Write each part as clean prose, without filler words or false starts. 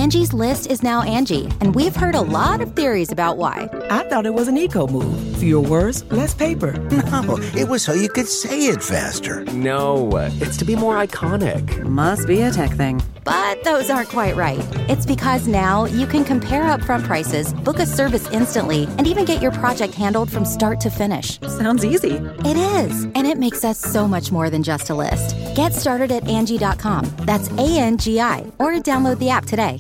Angie's List is now Angie, and we've heard a lot of theories about why. I thought it was an eco move. Fewer words, less paper. No, it was so you could say it faster. No, it's to be more iconic. Must be a tech thing. But those aren't quite right. It's because now you can compare upfront prices, book a service instantly, and even get your project handled from start to finish. Sounds easy. It is, and it makes us so much more than just a list. Get started at Angie.com. That's ANGI, or download the app today.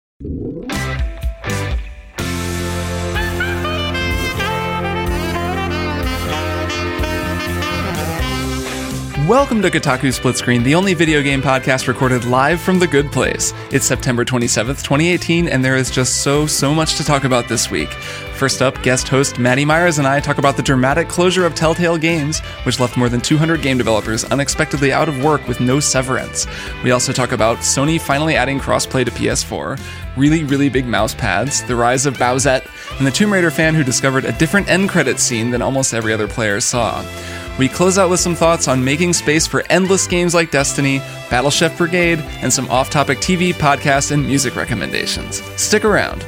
Welcome to Kotaku Split Screen, the only video game podcast recorded live from the good place. It's September 27th, 2018, and there is just so much to talk about this week. First up, guest host Maddie Myers and I talk about the dramatic closure of Telltale Games, which left more than 200 game developers unexpectedly out of work with no severance. We also talk about Sony finally adding crossplay to PS4, really big mouse pads, the rise of Bowsette, and the Tomb Raider fan who discovered a different end credits scene than almost every other player saw. We close out with some thoughts on making space for endless games like Destiny, Battle Chef Brigade, and some off-topic TV, podcasts, and music recommendations. Stick around.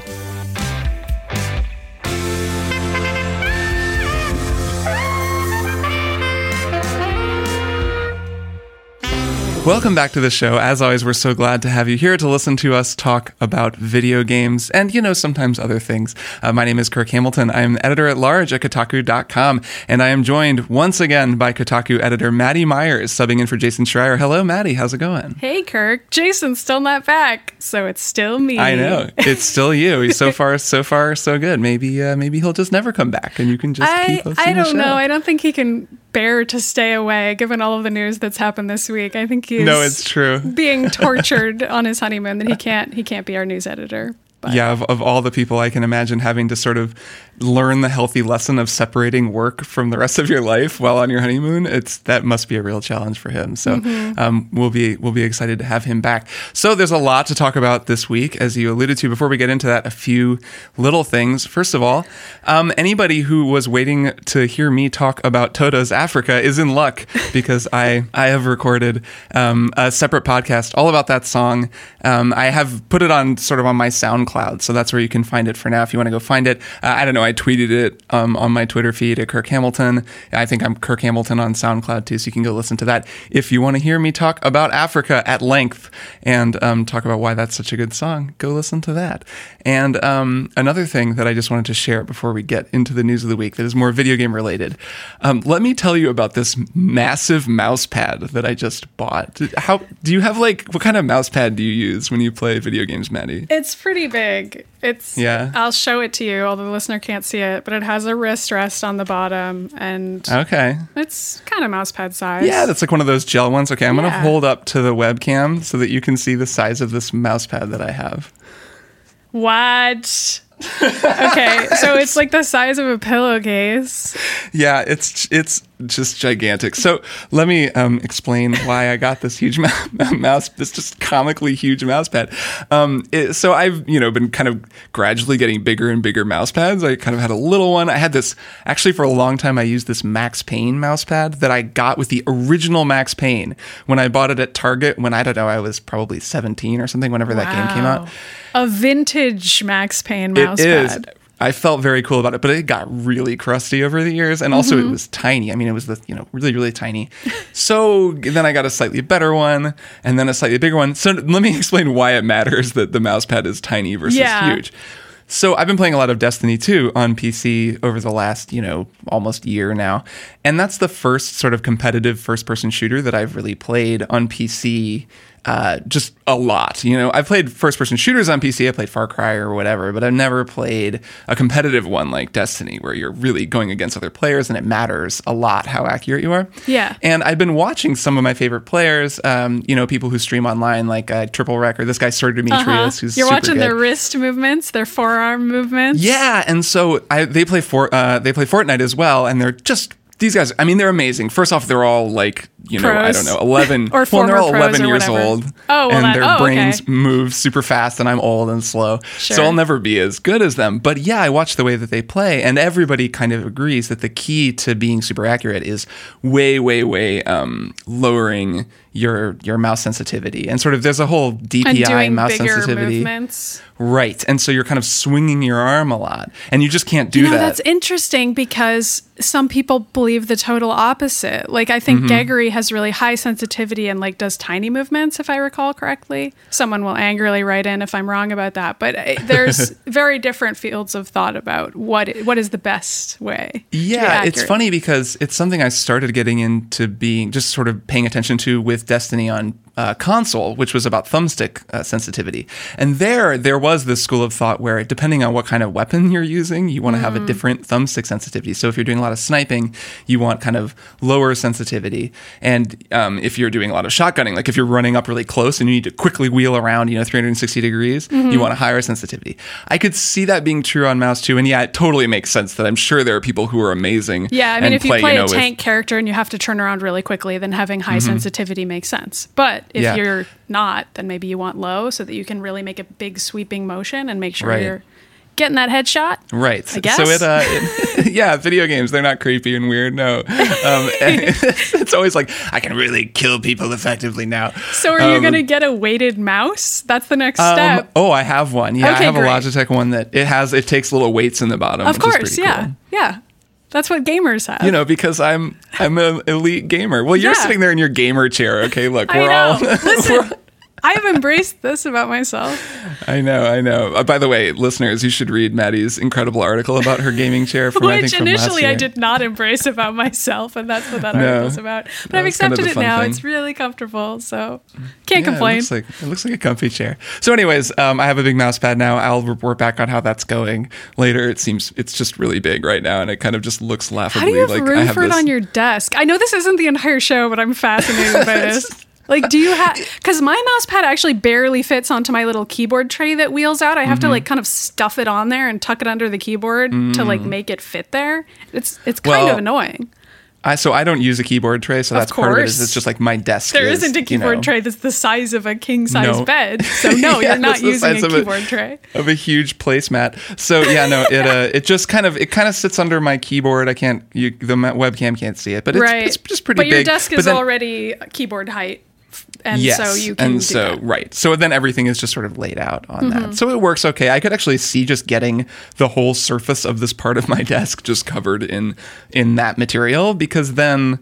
Welcome back to the show. As always, we're so glad to have you here to listen to us talk about video games and, sometimes other things. My name is Kirk Hamilton. I'm editor-at-large at Kotaku.com, and I am joined once again by Kotaku editor Maddie Myers, subbing in for Jason Schreier. Hello, Maddie. How's it going? Hey, Kirk. Jason's still not back, so it's still me. I know. It's still you. So far, so good. Maybe he'll just never come back, and you can just keep hosting I don't the show. know. I don't think he can bear to stay away, given all of the news that's happened this week. I think he's it's true. being tortured on his honeymoon. That he can't be our news editor. But. Yeah, of all the people, I can imagine having to sort of learn the healthy lesson of separating work from the rest of your life while on your honeymoon. That must be a real challenge for him. So we'll be excited to have him back. So there's a lot to talk about this week, as you alluded to. Before we get into that, a few little things. First of all, anybody who was waiting to hear me talk about Toto's Africa is in luck, because I have recorded a separate podcast all about that song. I have put it on my SoundCloud, so that's where you can find it for now if you want to go find it. I don't know, I tweeted it on my Twitter feed at Kirk Hamilton. I think I'm Kirk Hamilton on SoundCloud too, so you can go listen to that if you want to hear me talk about Africa at length and talk about why that's such a good song. Go listen to that. And another thing that I just wanted to share before we get into the news of the week that is more video game related. Let me tell you about this massive mouse pad that I just bought. How do you have what kind of mouse pad do you use when you play video games, Maddie? It's pretty big. I'll show it to you, although the listener can't see it, but it has a wrist rest on the bottom, and it's kind of mouse pad size. Yeah, that's like one of those gel ones. Okay, I'm going to hold up to the webcam so that you can see the size of this mouse pad that I have. What? Okay, so it's like the size of a pillowcase. Yeah, it's just gigantic. So let me explain why I got this huge this just comically huge mouse pad. So I've been kind of gradually getting bigger and bigger mouse pads. I kind of had a little one. I had this actually for a long time. I used this Max Payne mouse pad that I got with the original Max Payne when I bought it at Target when I was probably 17 or something. Whenever that game came out. A vintage Max Payne mouse pad. I felt very cool about it, but it got really crusty over the years. And also it was tiny. I mean, it was really tiny. So then I got a slightly better one and then a slightly bigger one. So let me explain why it matters that the mouse pad is tiny versus huge. So I've been playing a lot of Destiny 2 on PC over the last, almost year now. And that's the first sort of competitive first-person shooter that I've really played on PC just a lot. I've played first-person shooters on PC. I played Far Cry or whatever, but I've never played a competitive one like Destiny where you're really going against other players and it matters a lot how accurate you are. Yeah. And I've been watching some of my favorite players, people who stream online like Triple Wreck or this guy Sir Demetrius, who's You're super watching good. their wrist movements, their forearm movements. Yeah, and so they play Fortnite as well, and they're just these guys. I mean, they're amazing. First off, they're all like pros? I don't know, 11 or they're all 11 years whatever. old. Oh, well, and their brains move super fast, and I'm old and slow, so I'll never be as good as them. But yeah, I watch the way that they play, and everybody kind of agrees that the key to being super accurate is way lowering your mouse sensitivity. And sort of there's a whole DPI mouse sensitivity. Movements. Right. And so you're kind of swinging your arm a lot. And you just can't do that. That's interesting because some people believe the total opposite. Like I think Gregory has really high sensitivity and like does tiny movements, if I recall correctly. Someone will angrily write in if I'm wrong about that. But there's very different fields of thought about what is the best way. Yeah, it's funny because it's something I started getting into being just sort of paying attention to with Destiny on console, which was about thumbstick sensitivity. And there was this school of thought where depending on what kind of weapon you're using, you want to have a different thumbstick sensitivity. So if you're doing a lot of sniping, you want kind of lower sensitivity. And if you're doing a lot of shotgunning, like if you're running up really close and you need to quickly wheel around, 360 degrees, you want a higher sensitivity. I could see that being true on mouse too. And yeah, it totally makes sense that I'm sure there are people who are amazing. Yeah, I mean, if you play a tank character and you have to turn around really quickly, then having high sensitivity makes sense. But if you're not, then maybe you want low so that you can really make a big sweeping motion and make sure you're getting that headshot. Right. I guess. So yeah, video games, they're not creepy and weird. No. It's always like, I can really kill people effectively now. So are you going to get a weighted mouse? That's the next step. Oh, I have one. Yeah, I have a Logitech one that it takes little weights in the bottom. Of course. Is pretty cool. Yeah. That's what gamers have. Because I'm an elite gamer. Well, you're sitting there in your gamer chair. Okay, look, we're all... Listen, I have embraced this about myself. I know. By the way, listeners, you should read Maddie's incredible article about her gaming chair from, I think, from last year. Which initially I did not embrace about myself, and that's what that article's about. But I've accepted it now. It's really comfortable, so can't complain. It looks like a comfy chair. So anyways, I have a big mouse pad now. I'll report back on how that's going later. It seems it's just really big right now, and it kind of just looks laughably like I have room for it on your desk? I know this isn't the entire show, but I'm fascinated by this. Like, do you have... Because my mouse pad actually barely fits onto my little keyboard tray that wheels out. I have to, like, kind of stuff it on there and tuck it under the keyboard to, like, make it fit there. It's kind of annoying. So I don't use a keyboard tray, so that's part of it. It's just like my desk. There isn't a keyboard tray that's the size of a king-size bed. So no, you're not using a keyboard tray. Of a huge placemat. So yeah, no, it just kind of sits under my keyboard. The webcam can't see it, but it's just pretty big. But your desk is already keyboard height. And so you can do that. Right. So then everything is just sort of laid out on that. So it works okay. I could actually see just getting the whole surface of this part of my desk just covered in that material, because then,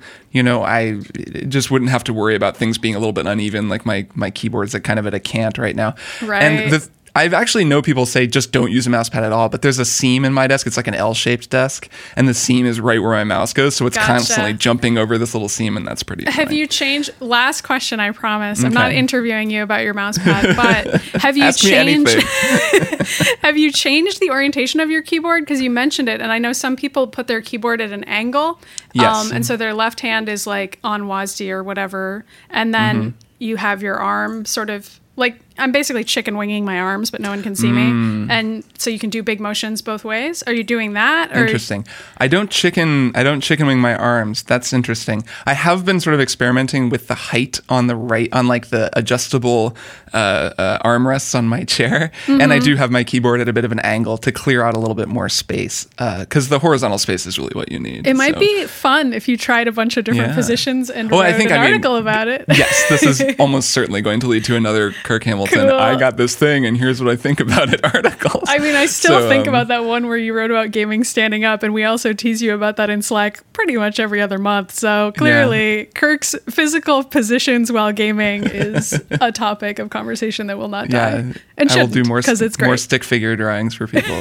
I just wouldn't have to worry about things being a little bit uneven, like my keyboard's kind of at a cant right now. Right. And I've actually know people say just don't use a mouse pad at all, but there's a seam in my desk. It's like an L-shaped desk, and the seam is right where my mouse goes, so it's constantly jumping over this little seam, and that's pretty Have you changed... Last question, I promise. I'm not interviewing you about your mouse pad, but have you changed... Have you changed the orientation of your keyboard? Because you mentioned it, and I know some people put their keyboard at an angle, and so their left hand is like on WASD or whatever, and then you have your arm sort of... Like, I'm basically chicken winging my arms, but no one can see me. And so you can do big motions both ways. Are you doing that? Or? Interesting. I don't chicken wing my arms. That's interesting. I have been sort of experimenting with the height on the right, on like the adjustable armrests on my chair. And I do have my keyboard at a bit of an angle to clear out a little bit more space, because the horizontal space is really what you need. It might be fun if you tried a bunch of different positions and wrote an article about it. Yes, this is almost certainly going to lead to another Kirk Hamilton, cool. I got this thing and here's what I think about it articles. I mean, I still think about that one where you wrote about gaming standing up, and we also tease you about that in Slack pretty much every other month. So clearly, Kirk's physical positions while gaming is a topic of conversation that will not die. And I will do more more stick figure drawings for people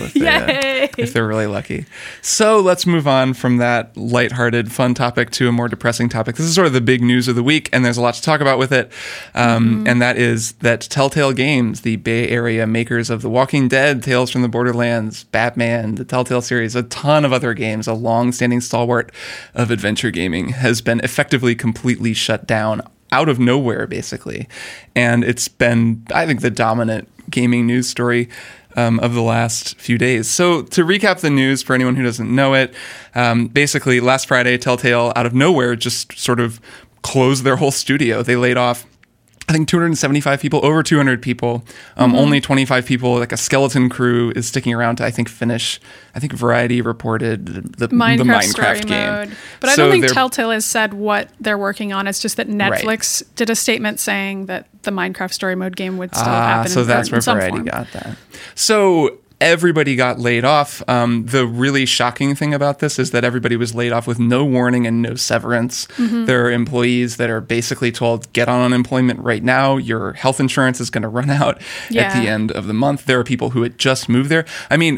if they're really lucky. So let's move on from that lighthearted, fun topic to a more depressing topic. This is sort of the big news of the week, and there's a lot to talk about with it. And that is that Telltale Games, the Bay Area makers of The Walking Dead, Tales from the Borderlands, Batman, the Telltale series, a ton of other games, a long-standing stalwart of adventure gaming, has been effectively completely shut down out of nowhere, basically. And it's been, I think, the dominant gaming news story of the last few days. So to recap the news for anyone who doesn't know it, basically last Friday, Telltale, out of nowhere, just sort of closed their whole studio. They laid off I think 275 people, over 200 people, only 25 people, like a skeleton crew is sticking around to, I think, finish. I think Variety reported the Minecraft game. Mode. But I don't think Telltale has said what they're working on. It's just that Netflix did a statement saying that the Minecraft story mode game would still happen. So that's where Variety got that. So everybody got laid off. The really shocking thing about this is that everybody was laid off with no warning and no severance. There are employees that are basically told, get on unemployment right now. Your health insurance is going to run out at the end of the month. There are people who had just moved there. I mean,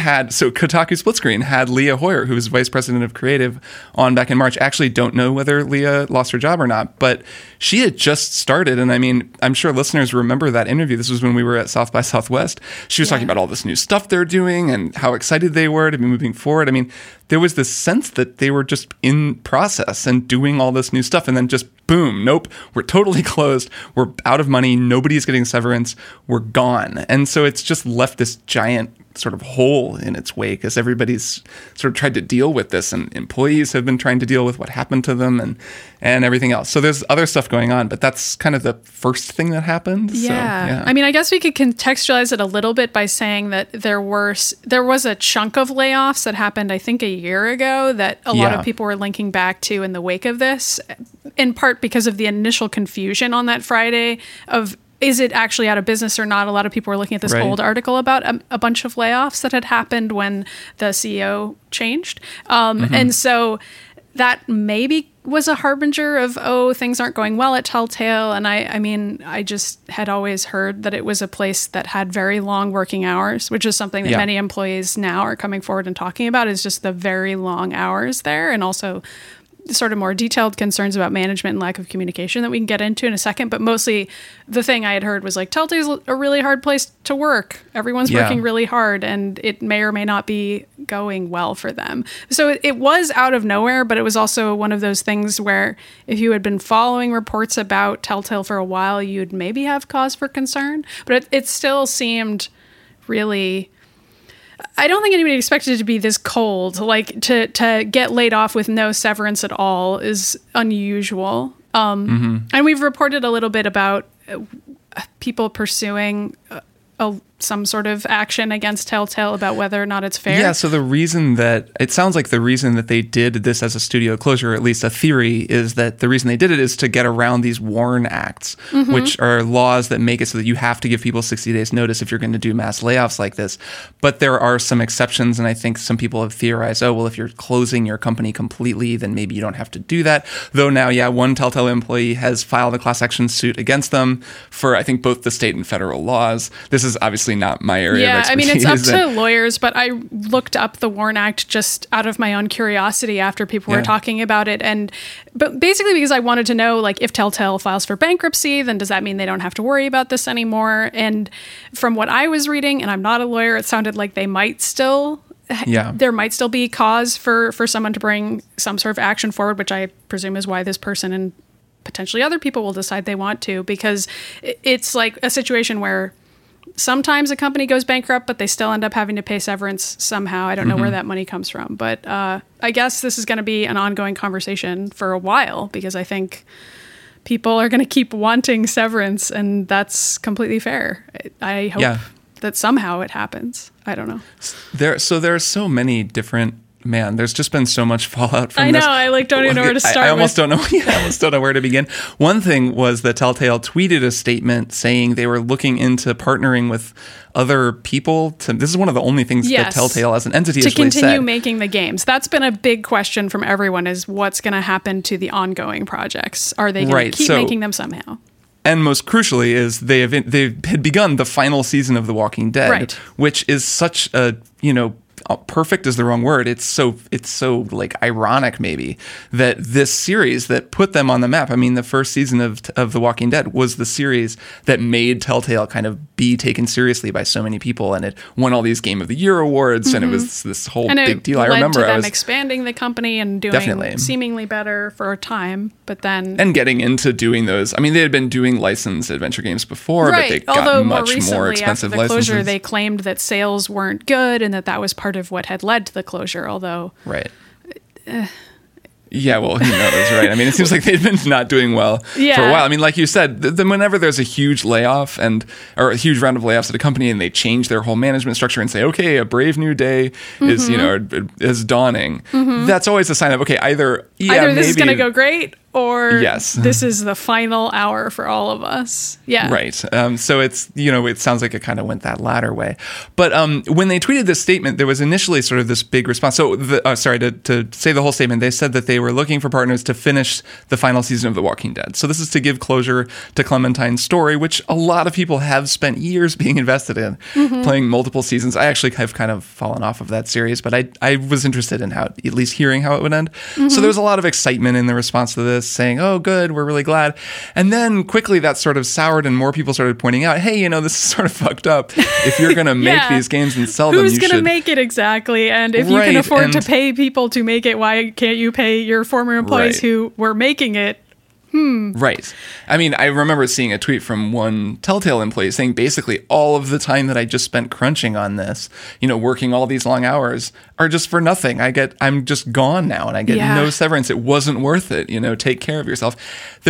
Kotaku Split Screen had Leah Hoyer, who was vice president of creative, on back in March. Actually don't know whether Leah lost her job or not, but she had just started. And I mean, I'm sure listeners remember that interview. This was when we were at South by Southwest. She was talking about all this new stuff they're doing and how excited they were to be moving forward. I mean, there was this sense that they were just in process and doing all this new stuff, and then just boom, nope, we're totally closed. We're out of money. Nobody's getting severance. We're gone. And so it's just left this giant sort of hole in its wake as everybody's sort of tried to deal with this, and employees have been trying to deal with what happened to them and everything else. So there's other stuff going on, but that's kind of the first thing that happened. Yeah. I mean, I guess we could contextualize it a little bit by saying that there was a chunk of layoffs that happened, I think, a year ago that a lot of people were linking back to in the wake of this, in part because of the initial confusion on that Friday of, is it actually out of business or not? A lot of people were looking at this old article about a bunch of layoffs that had happened when the CEO changed. And so that maybe was a harbinger of, things aren't going well at Telltale. And I mean, I just had always heard that it was a place that had very long working hours, which is something that many employees now are coming forward and talking about, is just the very long hours there. And also sort of more detailed concerns about management and lack of communication that we can get into in a second. But mostly the thing I had heard was like, Telltale's a really hard place to work. Everyone's working really hard, and it may or may not be going well for them. So it was out of nowhere, but it was also one of those things where if you had been following reports about Telltale for a while, you'd maybe have cause for concern. But it still seemed really... I don't think anybody expected it to be this cold. Like to get laid off with no severance at all is unusual. And we've reported a little bit about people pursuing some sort of action against Telltale about whether or not it's fair. Yeah, so it sounds like the reason that they did this as a studio closure, or at least a theory, is that the reason they did it is to get around these WARN Acts, which are laws that make it so that you have to give people 60 days notice if you're going to do mass layoffs like this. But there are some exceptions, and I think some people have theorized, if you're closing your company completely, then maybe you don't have to do that. Though now, one Telltale employee has filed a class action suit against them for, I think, both the state and federal laws. This is obviously not my area of expertise. I mean, it's up to lawyers, but I looked up the WARN Act just out of my own curiosity after people were talking about it. But basically because I wanted to know, like, if Telltale files for bankruptcy, then does that mean they don't have to worry about this anymore? And from what I was reading, and I'm not a lawyer, it sounded like they might still... there might still be cause for someone to bring some sort of action forward, which I presume is why this person and potentially other people will decide they want to, because it's like a situation where sometimes a company goes bankrupt, but they still end up having to pay severance somehow. I don't know where that money comes from. But I guess this is going to be an ongoing conversation for a while, because I think people are going to keep wanting severance, and that's completely fair. I hope that somehow it happens. I don't know. There are so many different... Man, there's just been so much fallout from this. I know. I don't even know where to start. I almost don't know. I almost don't know where to begin. One thing was that Telltale tweeted a statement saying they were looking into partnering with other people. This is one of the only things that Telltale as an entity has really said. To continue making the games. That's been a big question from everyone: is what's going to happen to the ongoing projects? Are they going to keep making them somehow? And most crucially is they had begun the final season of The Walking Dead, which is such a perfect is the wrong word. It's so like ironic maybe that this series that put them on the map. I mean, the first season of The Walking Dead was the series that made Telltale kind of be taken seriously by so many people, and it won all these Game of the Year awards, and it was this whole big deal. I remember them expanding the company and doing seemingly better for a time, but then getting into doing those. I mean, they had been doing licensed adventure games before, but they got much more expensive after the licenses. Closure, they claimed that sales weren't good, and that was part of what had led to the closure, although Yeah, well, who knows, right? I mean, it seems like they've been not doing well for a while. I mean, like you said, then whenever there's a huge layoff or a huge round of layoffs at a company and they change their whole management structure and say, okay, a brave new day is dawning, that's always a sign of, okay, either this is going to go great, or yes, this is the final hour for all of us. Yeah. Right. So it's, it sounds like it kind of went that latter way. But when they tweeted this statement, there was initially sort of this big response. So, to say the whole statement, they said that they were looking for partners to finish the final season of The Walking Dead. So this is to give closure to Clementine's story, which a lot of people have spent years being invested in, playing multiple seasons. I actually have kind of fallen off of that series, but I was interested in at least hearing how it would end. So there was a lot of excitement in the response to this, saying, oh, good, we're really glad. And then quickly that sort of soured and more people started pointing out, hey, this is sort of fucked up. If you're going to make these games and sell them, who's going to make it exactly? And if you can afford to pay people to make it, why can't you pay your former employees who were making it? Right. I mean, I remember seeing a tweet from one Telltale employee saying basically all of the time that I just spent crunching on this, working all these long hours are just for nothing. I'm just gone now and I get no severance. It wasn't worth it. Take care of yourself.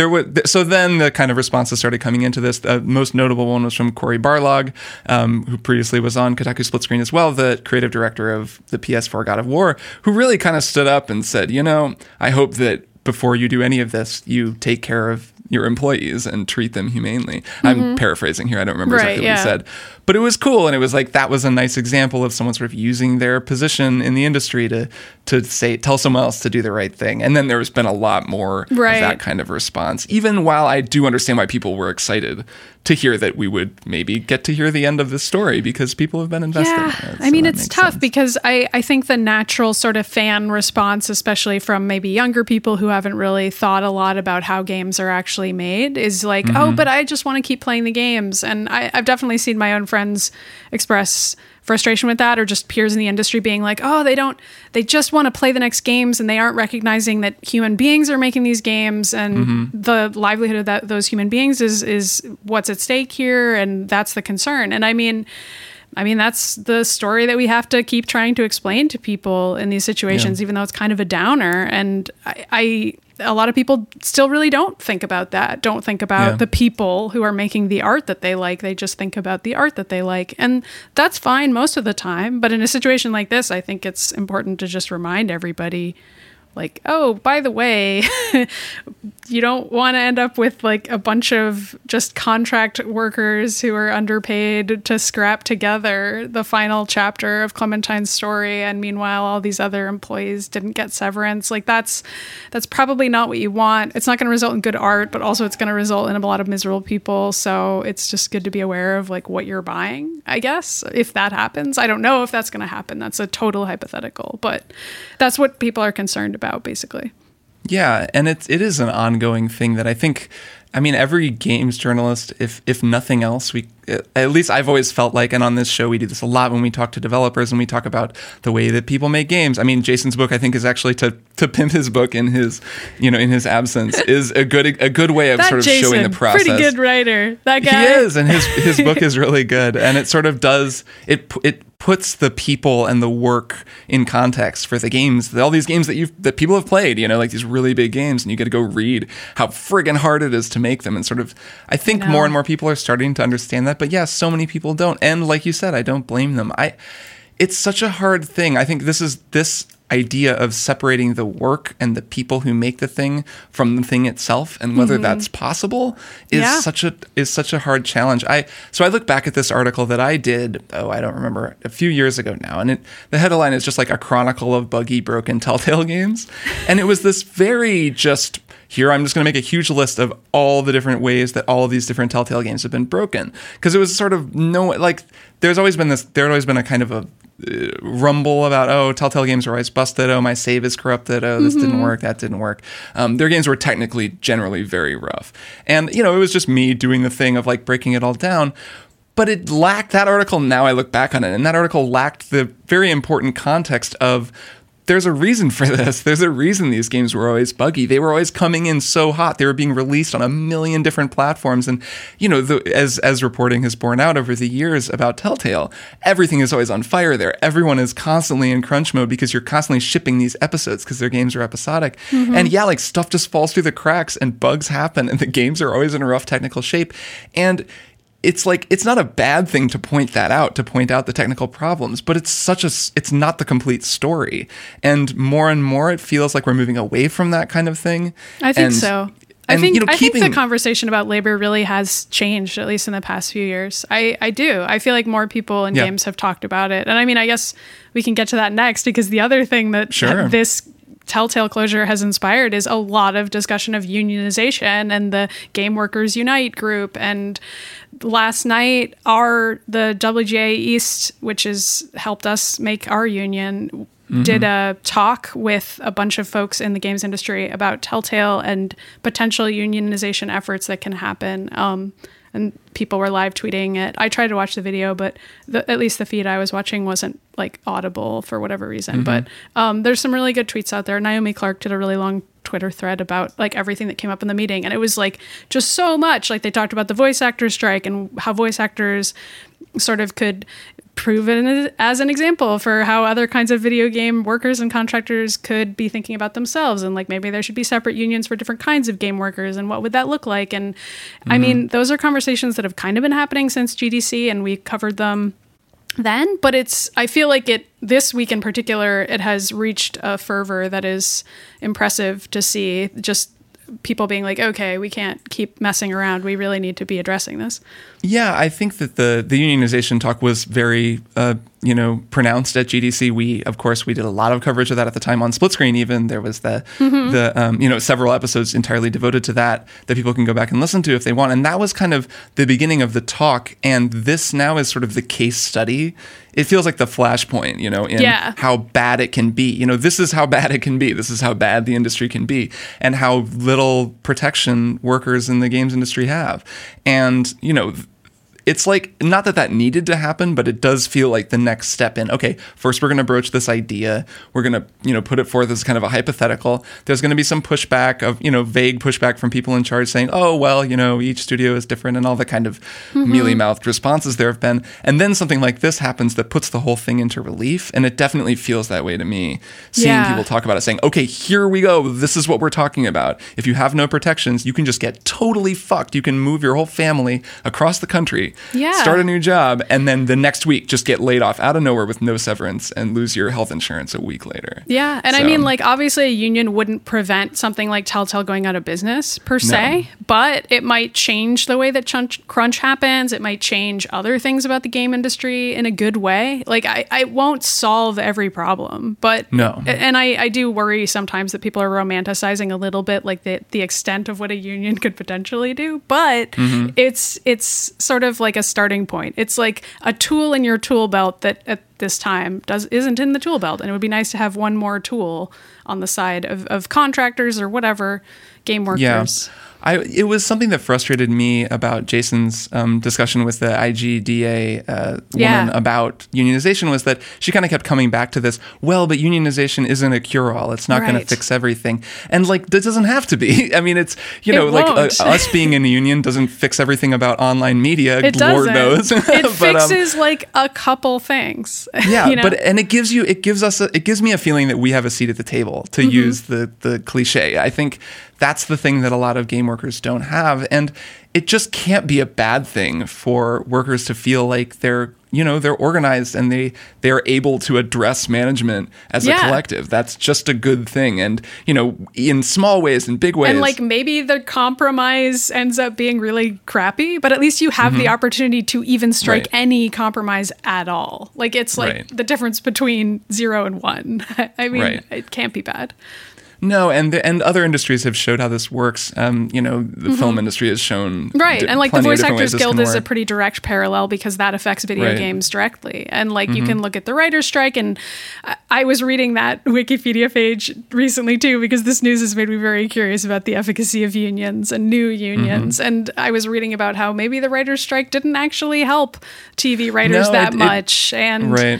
So then the kind of responses started coming into this. The most notable one was from Cory Barlog, who previously was on Kotaku Split Screen as well, the creative director of the PS4 God of War, who really kind of stood up and said, I hope that before you do any of this, you take care of your employees and treat them humanely. I'm paraphrasing here. I don't remember exactly what he said. But it was cool. And it was like, that was a nice example of someone sort of using their position in the industry to tell someone else to do the right thing. And then there's been a lot more of that kind of response. Even while I do understand why people were excited to hear that we would maybe get to hear the end of this story because people have been invested in it. I mean, it's tough because I think the natural sort of fan response, especially from maybe younger people who haven't really thought a lot about how games are actually made, is like, oh, but I just want to keep playing the games. And I've definitely seen my own friends express frustration with that, or just peers in the industry being like, oh, they just want to play the next games and they aren't recognizing that human beings are making these games and the livelihood of those human beings is what's at stake here, and that's the concern. And I mean that's the story that we have to keep trying to explain to people in these situations, even though it's kind of a downer. And a lot of people still really don't think about that, don't think about the people who are making the art that they like. They just think about the art that they like. And that's fine most of the time. But in a situation like this, I think it's important to just remind everybody, like, oh, by the way, you don't want to end up with like a bunch of just contract workers who are underpaid to scrap together the final chapter of Clementine's story. And meanwhile, all these other employees didn't get severance. Like that's probably not what you want. It's not going to result in good art, but also it's going to result in a lot of miserable people. So it's just good to be aware of like what you're buying, I guess, if that happens. I don't know if that's going to happen. That's a total hypothetical, but that's what people are concerned about. Basically. Yeah, and it is an ongoing thing that I think, every games journalist, if nothing else, at least I've always felt like, and on this show we do this a lot when we talk to developers and we talk about the way that people make games. I mean, Jason's book, I think, is actually to pimp his book in his absence is a good way of sort of Jason, showing the process. Pretty good writer, that guy. He is, and his book is really good, and it sort of does it puts the people and the work in context for the games, all these games that people have played, like these really big games, and you get to go read how friggin' hard it is to make them. And sort of, I think more and more people are starting to understand that. But yeah, so many people don't. And like you said, I don't blame them. It's such a hard thing. I think this idea of separating the work and the people who make the thing from the thing itself, and whether that's possible is such a hard challenge. So I look back at this article that I did, I don't remember, a few years ago now, and the headline is just like a chronicle of buggy, broken Telltale games, and it was this very just, here I'm just going to make a huge list of all the different ways that all of these different Telltale games have been broken, because it was sort of there's always been a kind of a rumble about, Telltale games are always busted, my save is corrupted, this didn't work, that didn't work. Their games were technically generally very rough, and it was just me doing the thing of like breaking it all down. But it lacked, that article, now I look back on it, and that article lacked the very important context of there's a reason for this. There's a reason these games were always buggy. They were always coming in so hot. They were being released on a million different platforms. And, as reporting has borne out over the years about Telltale, everything is always on fire there. Everyone is constantly in crunch mode because you're constantly shipping these episodes because their games are episodic. And yeah, like stuff just falls through the cracks and bugs happen and the games are always in a rough technical shape. And it's not a bad thing to point that out, to point out the technical problems, but it's not the complete story. And more it feels like we're moving away from that kind of thing. I think so. I think the conversation about labor really has changed, at least in the past few years. I do. I feel like more people in games have talked about it. And I mean, I guess we can get to that next, because the other thing that this Telltale closure has inspired is a lot of discussion of unionization and the Game Workers Unite group. And last night, the WGA East, which has helped us make our union, did a talk with a bunch of folks in the games industry about Telltale and potential unionization efforts that can happen. And people were live tweeting it. I tried to watch the video, but at least the feed I was watching wasn't like audible for whatever reason. But there's some really good tweets out there. Naomi Clark did a really long Twitter thread about like everything that came up in the meeting. And it was like just so much. Like they talked about the voice actor strike and how voice actors sort of could prove it as an example for how other kinds of video game workers and contractors could be thinking about themselves. And like maybe there should be separate unions for different kinds of game workers. And what would that look like? And I mean, those are conversations that have kind of been happening since GDC, and we covered them then. But I feel like this week in particular, it has reached a fervor that is impressive to see. Just people being like, okay, we can't keep messing around. We really need to be addressing this. Yeah, I think that the unionization talk was very, pronounced at GDC. We did a lot of coverage of that at the time on Split Screen. Even there was several episodes entirely devoted to that people can go back and listen to if they want. And that was kind of the beginning of the talk. And this now is sort of the case study. It feels like the flashpoint, in how bad it can be. This is how bad it can be. This is how bad the industry can be, and how little protection workers in the games industry have. And, it's like, not that needed to happen, but it does feel like the next step in, okay, first we're going to broach this idea. We're going to, put it forth as kind of a hypothetical. There's going to be some pushback of, vague pushback from people in charge saying, oh, well, each studio is different, and all the kind of mealy-mouthed responses there have been. And then something like this happens that puts the whole thing into relief. And it definitely feels that way to me, seeing people talk about it, saying, okay, here we go. This is what we're talking about. If you have no protections, you can just get totally fucked. You can move your whole family across the country. Start a new job, and then the next week just get laid off out of nowhere with no severance and lose your health insurance a week later. Yeah, and I mean, like, obviously a union wouldn't prevent something like Telltale going out of business per se, but it might change the way that crunch happens. It might change other things about the game industry in a good way. Like, I won't solve every problem, but and I do worry sometimes that people are romanticizing a little bit, like the extent of what a union could potentially do, but it's sort of like a starting point. It's like a tool in your tool belt that at this time isn't in the tool belt, and it would be nice to have one more tool on the side of contractors or whatever, game workers. It was something that frustrated me about Jason's discussion with the IGDA woman about unionization, was that she kind of kept coming back to this, well, but unionization isn't a cure-all. It's not going to fix everything. And like, that doesn't have to be. I mean, it's, us being in a union doesn't fix everything about online media. It Lord knows. It fixes like a couple things. Yeah, and it gives me a feeling that we have a seat at the table, to use the cliche. I think that's the thing that a lot of game workers don't have. And it just can't be a bad thing for workers to feel like they're organized and they're able to address management as a collective. That's just a good thing. And, in small ways and big ways. And like, maybe the compromise ends up being really crappy, but at least you have the opportunity to even strike any compromise at all. Like, it's like the difference between 0 and 1. I mean, it can't be bad. No, and other industries have showed how this works. The film industry has shown and like the Voice Actors Guild is a work. pretty direct parallel because that affects video games directly. And like you can look at the writer's strike, and I was reading that Wikipedia page recently too because this news has made me very curious about the efficacy of unions and new unions. And I was reading about how maybe the writer's strike didn't actually help TV writers much. And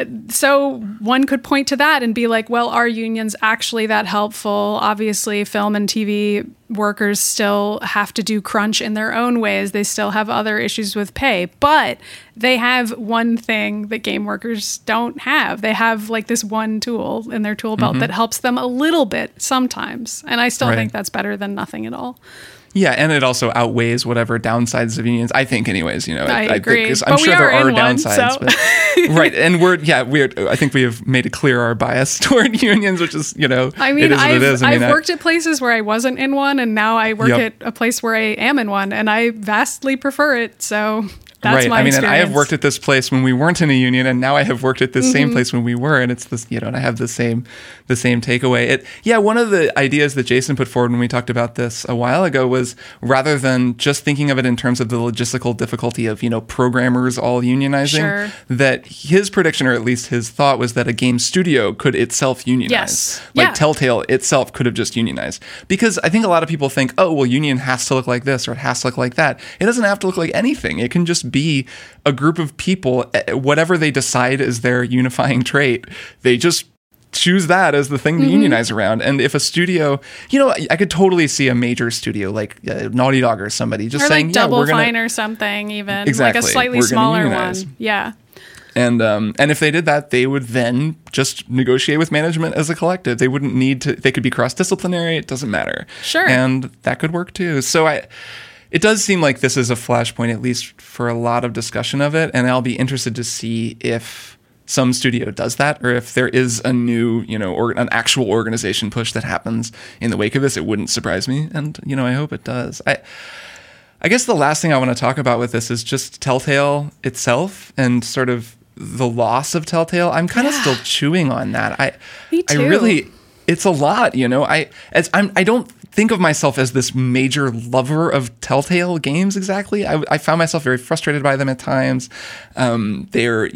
so one could point to that and be like, well, are unions actually that helpful? Obviously, film and TV workers still have to do crunch in their own ways. They still have other issues with pay, but they have one thing that game workers don't have. They have like this one tool in their tool belt that helps them a little bit sometimes. And I still think that's better than nothing at all. Yeah, and it also outweighs whatever downsides of unions. I think, anyways. I agree. I'm sure there are One, downsides, so. but and I think we have made it clear our bias toward unions, which is it is what it is. I've worked at places where I wasn't in one, and now I work at a place where I am in one, and I vastly prefer it. So. That's my experience. And I have worked at this place when we weren't in a union, and now I have worked at this same place when we were, and it's this, and I have the same takeaway. One of the ideas that Jason put forward when we talked about this a while ago was rather than just thinking of it in terms of the logistical difficulty of, programmers all unionizing, that his prediction, or at least his thought, was that a game studio could itself unionize. Yes. Telltale itself could have just unionized. Because I think a lot of people think, oh, well, union has to look like this or it has to look like that. It doesn't have to look like anything. It can just be a group of people, whatever they decide is their unifying trait, they just choose that as the thing to unionize around. And if a studio, I could totally see a major studio like Naughty Dog or somebody just saying, like Double we're gonna, Fine or something, even exactly, like a slightly smaller one. Yeah. And if they did that, they would then just negotiate with management as a collective. They wouldn't need to. They could be cross-disciplinary. It doesn't matter. Sure. And that could work too. So it does seem like this is a flashpoint, at least for a lot of discussion of it. And I'll be interested to see if some studio does that, or if there is a new, or an actual organization push that happens in the wake of this. It wouldn't surprise me, and I hope it does. I guess the last thing I want to talk about with this is just Telltale itself and sort of the loss of Telltale. I'm kind of still chewing on that. Me too. I really, it's a lot, I don't think of myself as this major lover of Telltale games exactly. I found myself very frustrated by them at times. There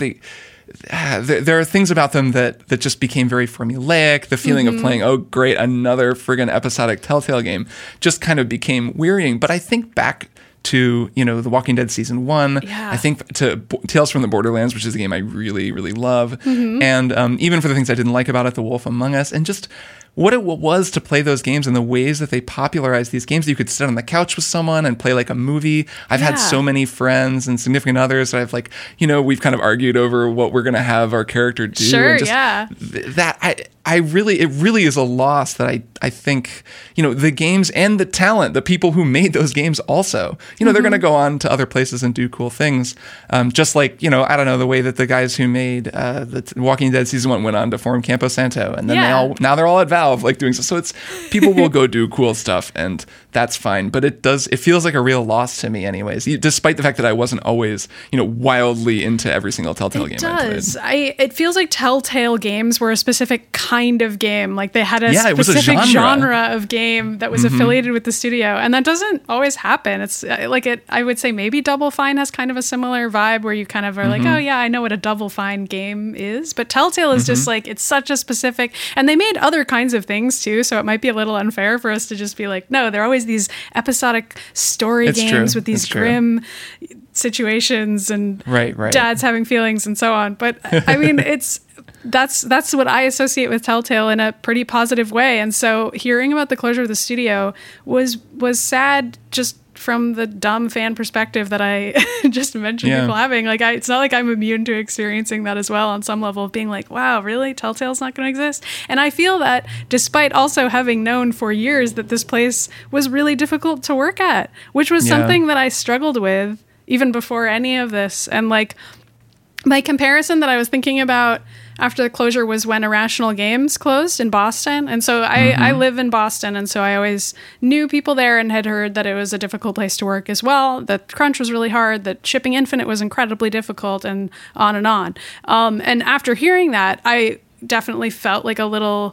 are things about them that just became very formulaic. The feeling of playing, oh great, another friggin' episodic Telltale game just kind of became wearying. But I think back to, The Walking Dead Season 1. Yeah. I think to Tales from the Borderlands, which is a game I really, really love. And even for the things I didn't like about it, The Wolf Among Us, and just what it was to play those games and the ways that they popularized these games. You could sit on the couch with someone and play like a movie. I've had so many friends and significant others that I've we've kind of argued over what we're going to have our character do. Sure, and just that it really is a loss that I think, the games and the talent, the people who made those games also, they're going to go on to other places and do cool things. Just like, I don't know, the way that the guys who made the Walking Dead Season 1 went on to form Campo Santo, and then they're all at Valve doing so. So it's people will go do cool stuff, and that's fine. But it feels like a real loss to me anyways, despite the fact that I wasn't always, wildly into every single Telltale game I played. It feels like Telltale games were a specific kind of game. Like they had a specific a genre of game that was affiliated with the studio. And that doesn't always happen. It's I would say maybe Double Fine has kind of a similar vibe where you kind of are like, oh yeah, I know what a Double Fine game is. But Telltale is just like, it's such a specific, and they made other kinds of things too. So it might be a little unfair for us to just be like, no, they're always these episodic story games with these grim situations and dads having feelings and so on. But I mean, that's what I associate with Telltale in a pretty positive way. And so hearing about the closure of the studio was sad, just from the dumb fan perspective that I just mentioned people having. It's not like I'm immune to experiencing that as well on some level of being like, wow, really? Telltale's not going to exist? And I feel that despite also having known for years that this place was really difficult to work at, which was something that I struggled with even before any of this. And my comparison that I was thinking about after the closure was when Irrational Games closed in Boston. And so I live in Boston, and so I always knew people there and had heard that it was a difficult place to work as well, that crunch was really hard, that shipping Infinite was incredibly difficult, and on and on. And after hearing that, I definitely felt like a little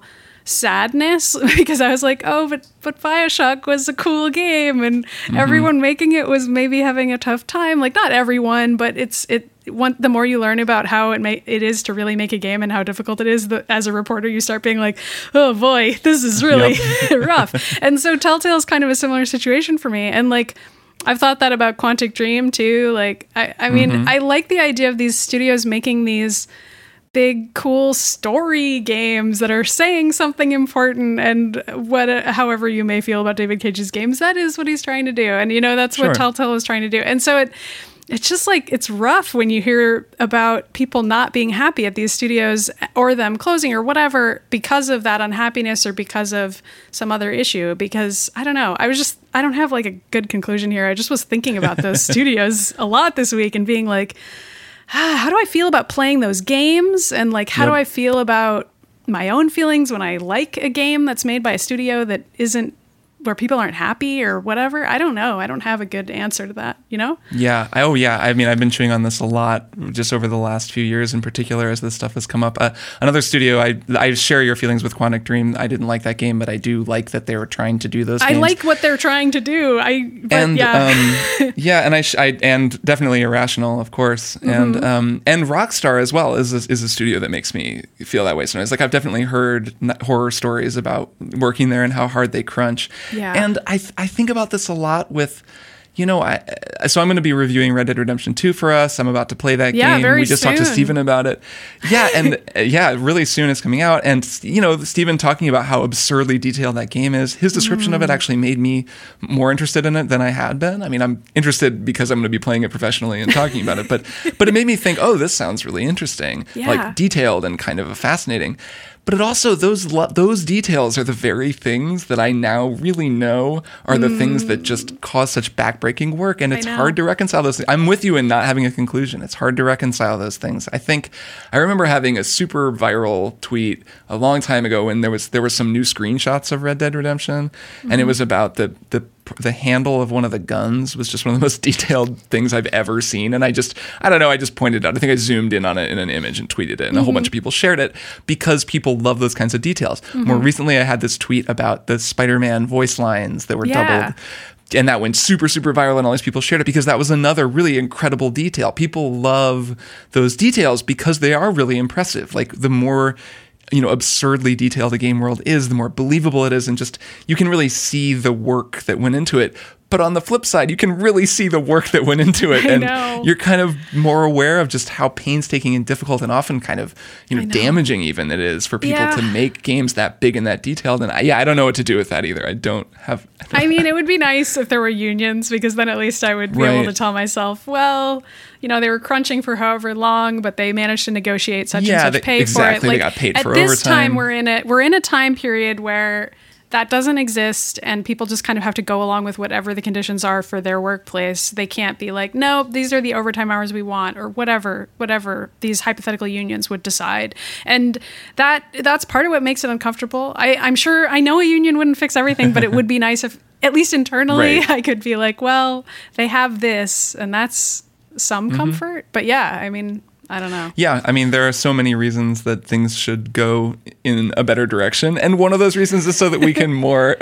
sadness because I was like, oh, but BioShock was a cool game, and everyone making it was maybe having a tough time. Like, not everyone, but the more you learn about how it is to really make a game and how difficult it is, as a reporter, you start being like, oh boy, this is really rough. And so Telltale's kind of a similar situation for me. And like, I've thought that about Quantic Dream too. Like, I mean, I like the idea of these studios making these big, cool story games that are saying something important, and however you may feel about David Cage's games, that is what he's trying to do. And, that's what Telltale is trying to do. And so it's just like, it's rough when you hear about people not being happy at these studios or them closing or whatever because of that unhappiness or because of some other issue. Because I don't know, I don't have like a good conclusion here. I just was thinking about those studios a lot this week and being like, how do I feel about playing those games? And like, how do I feel about my own feelings when I like a game that's made by a studio that isn't, where people aren't happy or whatever? I don't know. I don't have a good answer to that, Yeah. I mean, I've been chewing on this a lot just over the last few years in particular as this stuff has come up. Another studio, I share your feelings with Quantic Dream. I didn't like that game, but I do like that they were trying to do those games. I like what they're trying to do. And definitely Irrational, of course. And Rockstar as well is a studio that makes me feel that way sometimes. Like, I've definitely heard horror stories about working there and how hard they crunch. Yeah. And I think about this a lot with, so I'm going to be reviewing Red Dead Redemption 2 for us. I'm about to play that game. Very we just soon. talked to Steven about it. Yeah, and really soon it's coming out. And, Steven talking about how absurdly detailed that game is, his description of it actually made me more interested in it than I had been. I mean, I'm interested because I'm going to be playing it professionally and talking about it. But it made me think, oh, this sounds really interesting, like detailed and kind of fascinating. But it also, those details are the very things that I now really know are the things that just cause such backbreaking work. And it's hard to reconcile those things. I'm with you in not having a conclusion. It's hard to reconcile those things. I remember having a super viral tweet a long time ago when there were some new screenshots of Red Dead Redemption. And it was about the handle of one of the guns was just one of the most detailed things I've ever seen. And I just pointed it out. I think I zoomed in on it in an image and tweeted it. And a whole bunch of people shared it because people love those kinds of details. More recently, I had this tweet about the Spider-Man voice lines that were doubled. And that went super, super viral, and all these people shared it because that was another really incredible detail. People love those details because they are really impressive. Like, the more absurdly detailed a game world is, the more believable it is, and just you can really see the work that went into it. But on the flip side, you can really see the work that went into it, and you're kind of more aware of just how painstaking and difficult and often kind of damaging even it is for people to make games that big and that detailed. And I don't know what to do with that either. I mean, it would be nice if there were unions, because then at least I would be able to tell myself, well, they were crunching for however long, but they managed to negotiate such and such pay for it. Like, they got paid for overtime. At this time, we're in a time period where that doesn't exist, and people just kind of have to go along with whatever the conditions are for their workplace. They can't be like, no, these are the overtime hours we want, or whatever these hypothetical unions would decide. And that's part of what makes it uncomfortable. I'm sure, I know a union wouldn't fix everything, but it would be nice if, at least internally, I could be like, well, they have this, and that's some comfort. But I mean, I don't know. Yeah, I mean, there are so many reasons that things should go in a better direction, and one of those reasons is so that we can more.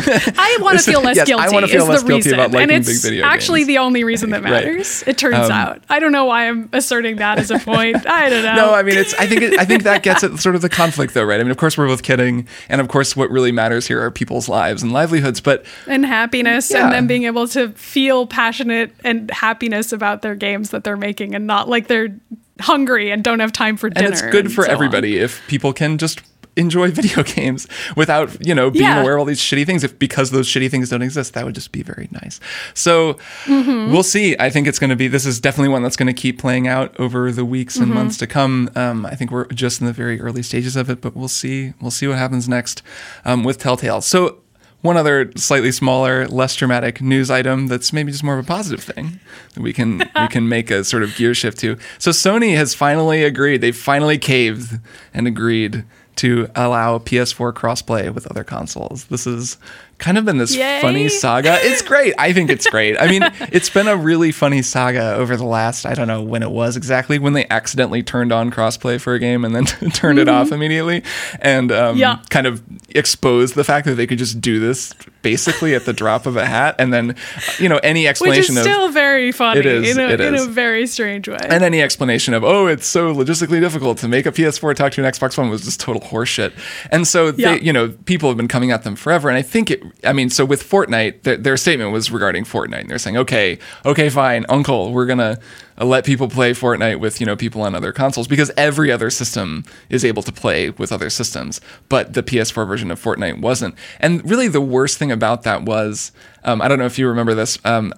I want to feel less guilty. I want to feel less guilty about liking big video games. Actually, the only reason that matters. It turns out. I don't know why I'm asserting that as a point. I don't know. No, I mean, I think that gets at sort of the conflict, though, right? I mean, of course, we're both kidding, and of course, what really matters here are people's lives and livelihoods, and happiness, and them being able to feel passionate and happiness about their games that they're making, and not like they're hungry and don't have time for dinner. And it's good for everybody if people can just enjoy video games without, being aware of all these shitty things. Because those shitty things don't exist, that would just be very nice. So we'll see. I think this is definitely one that's going to keep playing out over the weeks and months to come. I think we're just in the very early stages of it, but we'll see what happens next with Telltale. So one other slightly smaller, less dramatic news item that's maybe just more of a positive thing that we can make a sort of gear shift to. So Sony has finally agreed. They've finally caved and agreed to allow PS4 crossplay with other consoles. This is kind of been this funny saga. It's great. I think it's great. I mean, it's been a really funny saga over the last, I don't know when it was exactly, when they accidentally turned on crossplay for a game and then turned it off immediately, and kind of exposed the fact that they could just do this basically at the drop of a hat, and then, any explanation which is still very funny. It is in a very strange way. And any explanation of, it's so logistically difficult to make a PS4 talk to an Xbox One was just total horseshit. And so they, people have been coming at them forever. And I think so with Fortnite, their statement was regarding Fortnite. And they're saying, okay, fine, Uncle, we're going to let people play Fortnite with, people on other consoles, because every other system is able to play with other systems, but the PS4 version of Fortnite wasn't. And really the worst thing about that was, I don't know if you remember this, when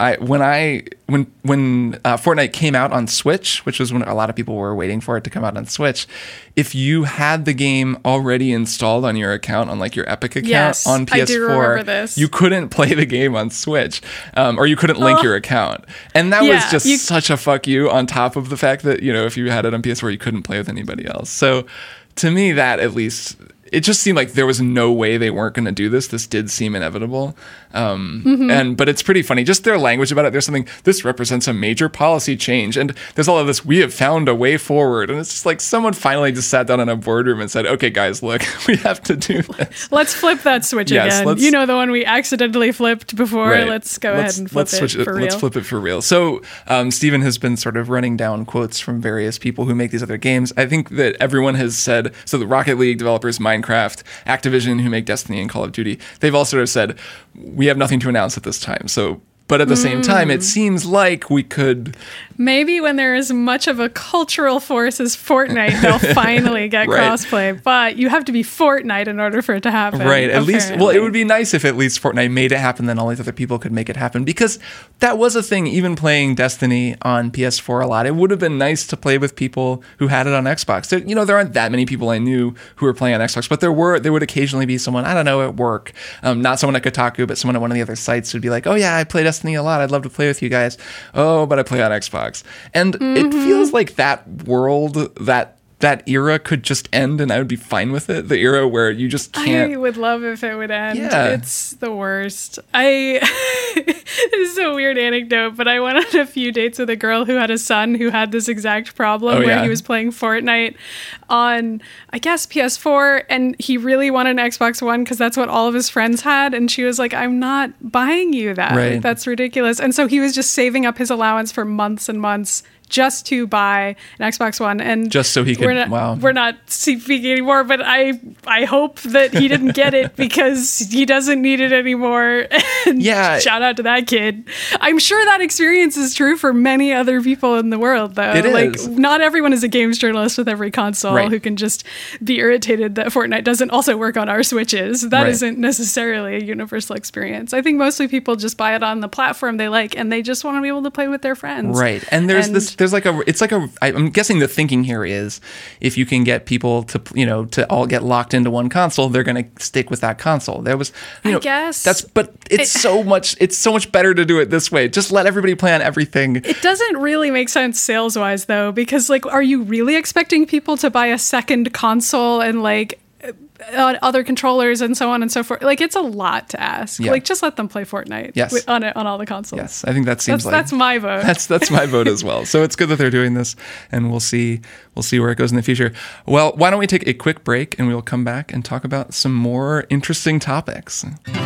Fortnite came out on Switch, which was when a lot of people were waiting for it to come out on Switch, if you had the game already installed on your account, on like your Epic account on PS4, I do remember this. You couldn't play the game on Switch, or you couldn't link your account. And that was just such a fuck you, on top of the fact that, if you had it on PS4, you couldn't play with anybody else. So to me, that at least, it just seemed like there was no way they weren't going to do this. This did seem inevitable. But it's pretty funny. Just their language about it. There's something, this represents a major policy change. And there's all of this, we have found a way forward. And it's just like someone finally just sat down in a boardroom and said, okay, guys, look, we have to do this. Let's flip that switch again. The one we accidentally flipped before. Right. Let's go ahead and flip it for real. Let's flip it for real. So Steven has been sort of running down quotes from various people who make these other games. I think that everyone has said, so the Rocket League developers, Minecraft, Activision, who make Destiny and Call of Duty, they've all sort of said, we have nothing to announce at this time. So, but at the same time, it seems like we could... Maybe when there is much of a cultural force as Fortnite, they'll finally get crossplay. But you have to be Fortnite in order for it to happen. Right. At least, well, it would be nice if at least Fortnite made it happen, then all these other people could make it happen. Because that was a thing, even playing Destiny on PS4 a lot. It would have been nice to play with people who had it on Xbox. There aren't that many people I knew who were playing on Xbox, but there would occasionally be someone, I don't know, at work, not someone at Kotaku, but someone at one of the other sites who'd be like, oh yeah, I play Destiny a lot. I'd love to play with you guys. Oh, but I play on Xbox. And it feels like that world, that era could just end and I would be fine with it. The era where you just can't... I would love if it would end. Yeah. It's the worst. This is a weird anecdote, but I went on a few dates with a girl who had a son who had this exact problem where he was playing Fortnite on, I guess, PS4, and he really wanted an Xbox One because that's what all of his friends had. And she was like, I'm not buying you that. Right. Like, that's ridiculous. And so he was just saving up his allowance for months and months just to buy an Xbox One, and just so he could. We're not speaking anymore, but I hope that he didn't get it because he doesn't need it anymore. And shout out to that kid. I'm sure that experience is true for many other people in the world, though. It is. Not everyone is a games journalist with every console who can just be irritated that Fortnite doesn't also work on our Switches. That isn't necessarily a universal experience. I think mostly people just buy it on the platform they like, and they just want to be able to play with their friends. Right, and I'm guessing the thinking here is if you can get people to all get locked into one console, they're going to stick with that console. There was, I guess it's so much better to do it this way. Just let everybody play on everything. It doesn't really make sense sales wise though, because are you really expecting people to buy a second console and other controllers and so on and so forth? It's a lot to ask. Just let them play Fortnite on all the consoles. Yes, I think that seems that's my vote. That's my vote as well. So it's good that they're doing this, and we'll see where it goes in the future. Well, why don't we take a quick break and we'll come back and talk about some more interesting topics.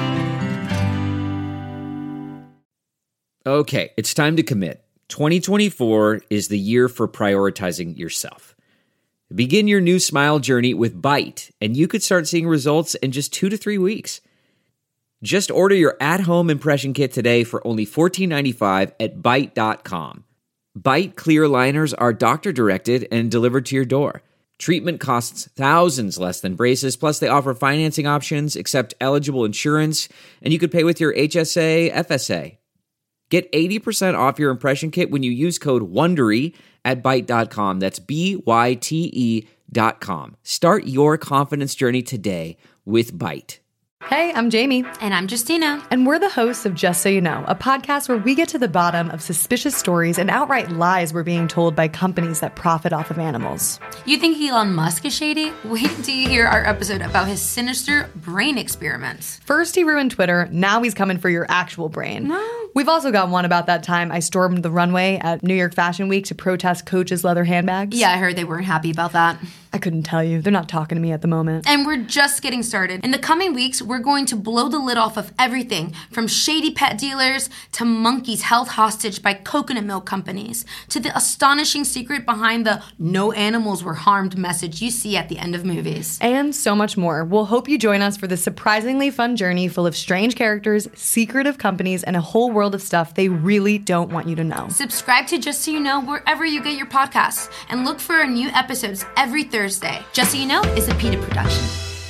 Okay, it's time to commit. 2024 is the year for prioritizing yourself. Begin your new smile journey with Byte, and you could start seeing results in just 2 to 3 weeks. Just order your at-home impression kit today for only $14.95 at Byte.com. Byte clear liners are doctor-directed and delivered to your door. Treatment costs thousands less than braces, plus they offer financing options, accept eligible insurance, and you could pay with your HSA, FSA. Get 80% off your impression kit when you use code WONDERY at Byte.com. That's BYTE.com. Start your confidence journey today with Byte. Hey, I'm Jamie. And I'm Justina. And we're the hosts of Just So You Know, a podcast where we get to the bottom of suspicious stories and outright lies we're being told by companies that profit off of animals. You think Elon Musk is shady? Wait until you hear our episode about his sinister brain experiments. First he ruined Twitter, now he's coming for your actual brain. No. We've also got one about that time I stormed the runway at New York Fashion Week to protest Coach's leather handbags. Yeah, I heard they weren't happy about that. I couldn't tell you. They're not talking to me at the moment. And we're just getting started. In the coming weeks, we're going to blow the lid off of everything from shady pet dealers to monkeys held hostage by coconut milk companies to the astonishing secret behind the "no animals were harmed" message you see at the end of movies. And so much more. We'll hope you join us for this surprisingly fun journey full of strange characters, secretive companies, and a whole world of stuff they really don't want you to know. Subscribe to Just So You Know wherever you get your podcasts and look for our new episodes every Thursday. Just So You Know is a PETA production.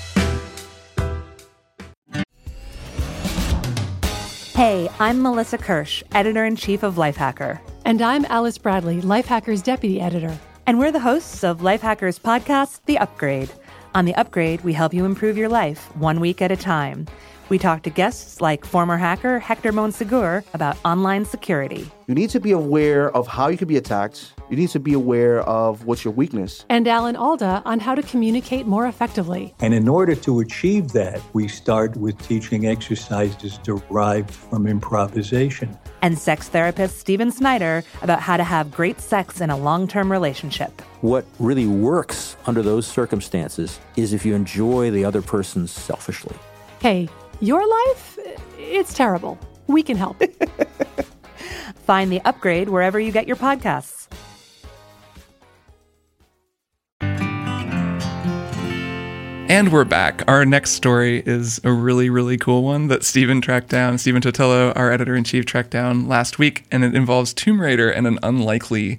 Hey, I'm Melissa Kirsch, Editor-in-Chief of Lifehacker. And I'm Alice Bradley, Lifehacker's Deputy Editor. And we're the hosts of Lifehacker's podcast, The Upgrade. On The Upgrade, we help you improve your life 1 week at a time. We talk to guests like former hacker Hector Monsegur about online security. You need to be aware of how you can be attacked. You need to be aware of what's your weakness. And Alan Alda on how to communicate more effectively. And in order to achieve that, we start with teaching exercises derived from improvisation. And sex therapist Steven Snyder about how to have great sex in a long-term relationship. What really works under those circumstances is if you enjoy the other person selfishly. Hey, your life? It's terrible. We can help. Find The Upgrade wherever you get your podcasts. And we're back. Our next story is a really, really cool one that Steven tracked down. Steven Totillo, our editor-in-chief, tracked down last week, and it involves Tomb Raider and an unlikely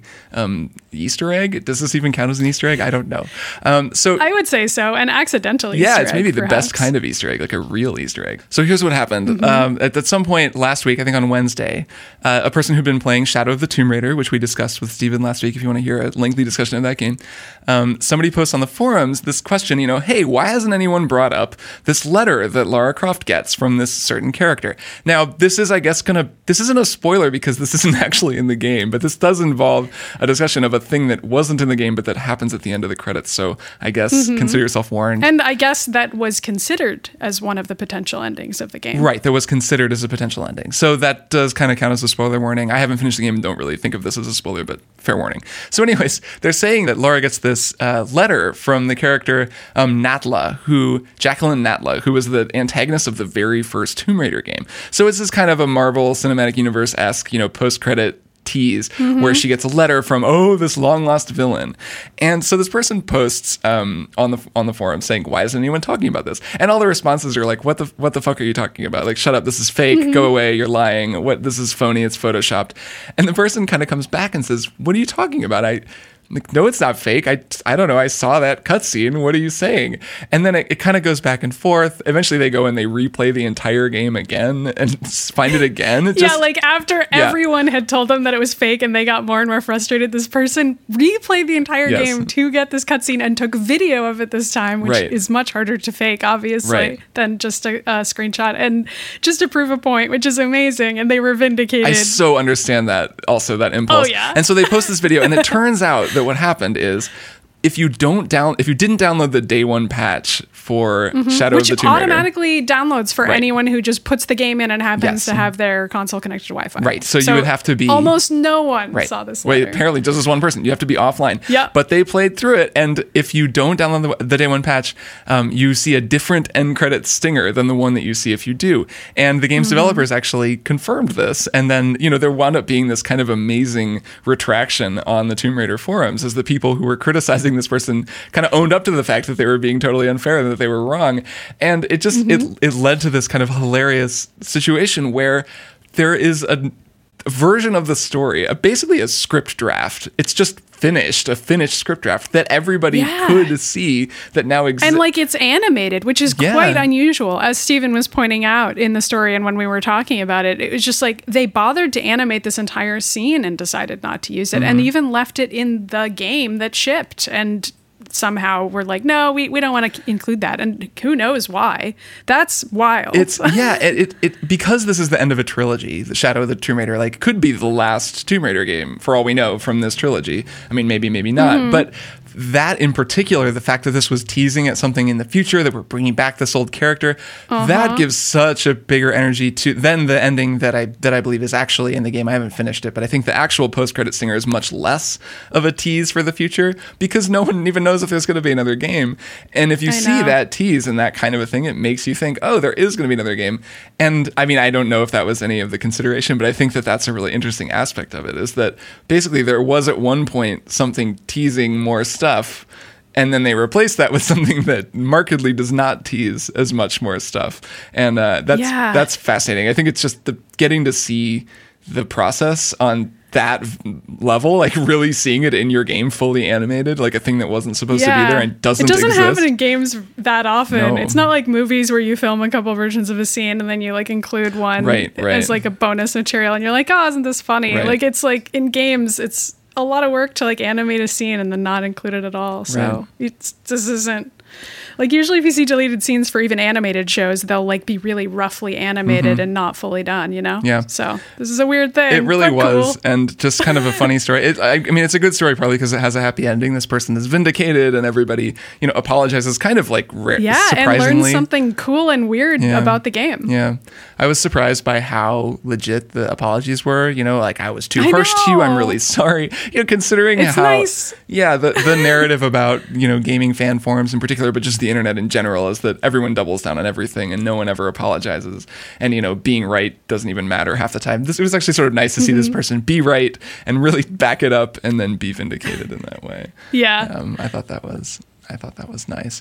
Easter egg. Does this even count as an Easter egg? I don't know. So I would say so, an accidental Easter egg. Yeah, it's maybe the perhaps. best kind of Easter egg, like a real Easter egg. So here's what happened. At some point last week, I think on Wednesday, a person who'd been playing Shadow of the Tomb Raider, which we discussed with Steven last week, if you want to hear a lengthy discussion of that game, somebody posts on the forums this question, hey, why hasn't anyone brought up this letter that Lara Croft gets from this certain character? Now, this is, I guess, this isn't a spoiler because this isn't actually in the game, but this does involve a discussion of a thing that wasn't in the game, but that happens at the end of the credits. So I guess consider yourself warned. And I guess that was considered as one of the potential endings of the game. Right, that was considered as a potential ending. So that does kind of count as a spoiler warning. I haven't finished the game and don't really think of this as a spoiler, but fair warning. So anyways, they're saying that Lara gets this letter from the character Natla, Jacqueline Natla, who was the antagonist of the very first Tomb Raider game. So it's this kind of a Marvel Cinematic Universe-esque, post-credit tease where she gets a letter from this long lost villain. And so this person posts on the forum saying, why isn't anyone talking about this? And all the responses are like, what the fuck are you talking about? Like, shut up, this is fake, go away, you're lying, this is phony, it's photoshopped. And the person kind of comes back and says, what are you talking about? No, it's not fake. I don't know. I saw that cutscene. What are you saying? And then it kind of goes back and forth. Eventually they go and they replay the entire game again and find it again. After everyone had told them that it was fake and they got more and more frustrated, this person replayed the entire game to get this cutscene and took video of it this time, which is much harder to fake, obviously, than just a screenshot. And just to prove a point, which is amazing. And they were vindicated. I so understand that impulse. Oh, yeah. And so they post this video and it turns out that what happened is if you didn't download the day one patch for Shadow of the Tomb Raider, which automatically downloads for anyone who just puts the game in and happens to have their console connected to Wi-Fi. Right. So you would have to be almost no one saw this letter. Wait, apparently just this one person. You have to be offline. Yeah. But they played through it, and if you don't download the day one patch, you see a different end credit stinger than the one that you see if you do. And the game's developers actually confirmed this, and then there wound up being this kind of amazing retraction on the Tomb Raider forums as the people who were criticizing this person kind of owned up to the fact that they were being totally unfair and that they were wrong. And it just it led to this kind of hilarious situation where there is a version of the story, basically a script draft. It's just a finished script draft that everybody could see that now exists. And it's animated, which is quite unusual. As Steven was pointing out in the story and when we were talking about it, it was just they bothered to animate this entire scene and decided not to use it and even left it in the game that shipped. And somehow were like, no, we don't want to include that. And who knows why? That's wild. It's it because this is the end of a trilogy. The Shadow of the Tomb Raider like could be the last Tomb Raider game for all we know from this trilogy. I mean, maybe not, but that in particular, the fact that this was teasing at something in the future, that we're bringing back this old character, that gives such a bigger energy to than the ending that I believe is actually in the game. I haven't finished it, but I think the actual post-credit stinger is much less of a tease for the future because no one even knows if there's going to be another game. And if you see that tease and that kind of a thing, it makes you think, oh, there is going to be another game. And I mean, I don't know if that was any of the consideration, but I think that that's a really interesting aspect of it, is that basically there was at one point something teasing more stuff, and then they replaced that with something that markedly does not tease as much more stuff. And that's fascinating. I think it's just getting to see the process on that level, like really seeing it in your game fully animated, like a thing that wasn't supposed to be there and doesn't exist. It doesn't happen in games that often. No. It's not like movies where you film a couple versions of a scene and then you like include one as like a bonus material and you're like, oh, isn't this funny? Like it's like in games, it's a lot of work to like animate a scene and then not include it at all. So this isn't like, usually if you see deleted scenes for even animated shows, they'll like be really roughly animated and not fully done, you know? Yeah. So this is a weird thing. It really was. Cool. And just kind of a funny story. I mean, it's a good story probably because it has a happy ending. This person is vindicated and everybody, apologizes kind of like surprisingly. And learns something cool and weird about the game. Yeah. I was surprised by how legit the apologies were, like I was too harsh to you. I'm really sorry. Considering it's how nice. Yeah, the narrative about, gaming fan forums in particular, but just the internet in general, is that everyone doubles down on everything and no one ever apologizes. And, being right doesn't even matter half the time. It was actually sort of nice to see this person be right and really back it up and then be vindicated in that way. Yeah. I thought that was nice.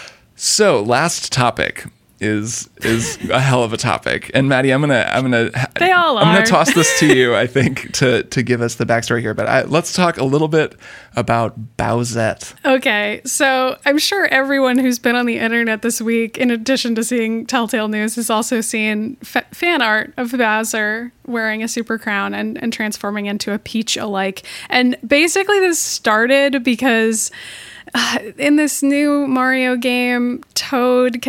So last topic is a hell of a topic. And Maddie, I'm gonna toss this to you, I think, to give us the backstory here. But let's talk a little bit about Bowsette. Okay, so I'm sure everyone who's been on the internet this week, in addition to seeing Telltale News, has also seen fan art of Bowser wearing a super crown and transforming into a Peach-alike. And basically this started because in this new Mario game, Toadette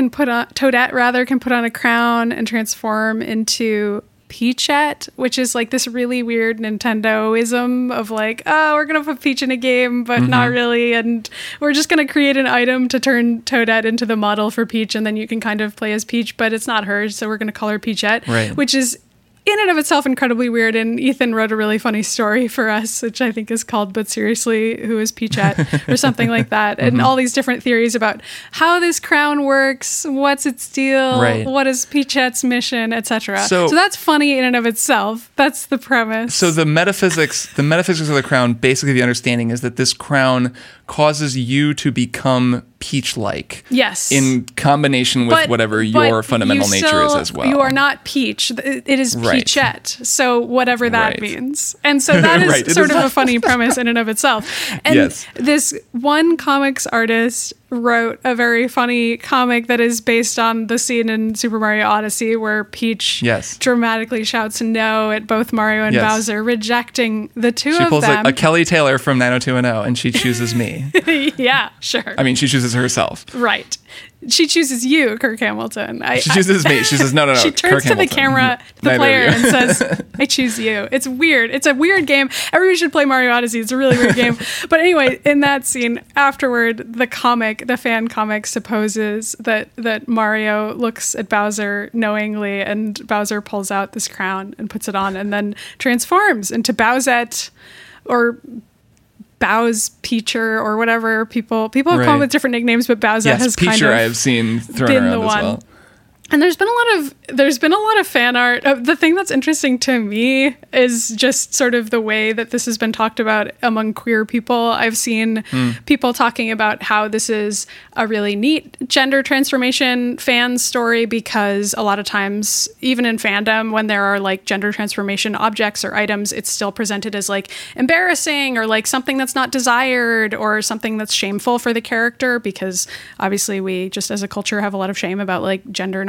can put on a crown and transform into Peachette, which is like this really weird Nintendo-ism of like, oh, we're gonna put Peach in a game, but not really, and we're just gonna create an item to turn Toadette into the model for Peach, and then you can kind of play as Peach, but it's not hers, so we're gonna call her Peachette, which is in and of itself incredibly weird. And Ethan wrote a really funny story for us, which I think is called But Seriously, Who is Peachette? Or something like that. And all these different theories about how this crown works, what's its deal, what is Peachette's mission, etc. So that's funny in and of itself. That's the premise. So the metaphysics of the crown, basically the understanding is that this crown causes you to become Peach-like. Yes. In combination with whatever your fundamental nature is as well. You are not Peach. It is Peachette. So whatever that means. And so that is sort of a funny premise in and of itself. And this one comics artist wrote a very funny comic that is based on the scene in Super Mario Odyssey where Peach dramatically shouts no at both Mario and Bowser, rejecting the two of them. She pulls a Kelly Taylor from 90210 and she chooses me. Yeah, sure. I mean, she chooses herself. Right. She chooses you, Kirk Hamilton. She chooses me. She says, no. She turns to the camera, the player, and says, I choose you. It's weird. It's a weird game. Everybody should play Mario Odyssey. It's a really weird game. But anyway, in that scene, afterward, the fan comic supposes that Mario looks at Bowser knowingly, and Bowser pulls out this crown and puts it on, and then transforms into Bowsette, or Bow's Peacher, or whatever people have come up with different nicknames, but Bowsette has Peacher kind of I have seen thrown around as well. And there's been a lot of fan art. The thing that's interesting to me is just sort of the way that this has been talked about among queer people. I've seen people talking about how this is a really neat gender transformation fan story, because a lot of times, even in fandom, when there are like gender transformation objects or items, it's still presented as like embarrassing or like something that's not desired or something that's shameful for the character, because obviously we just as a culture have a lot of shame about like gender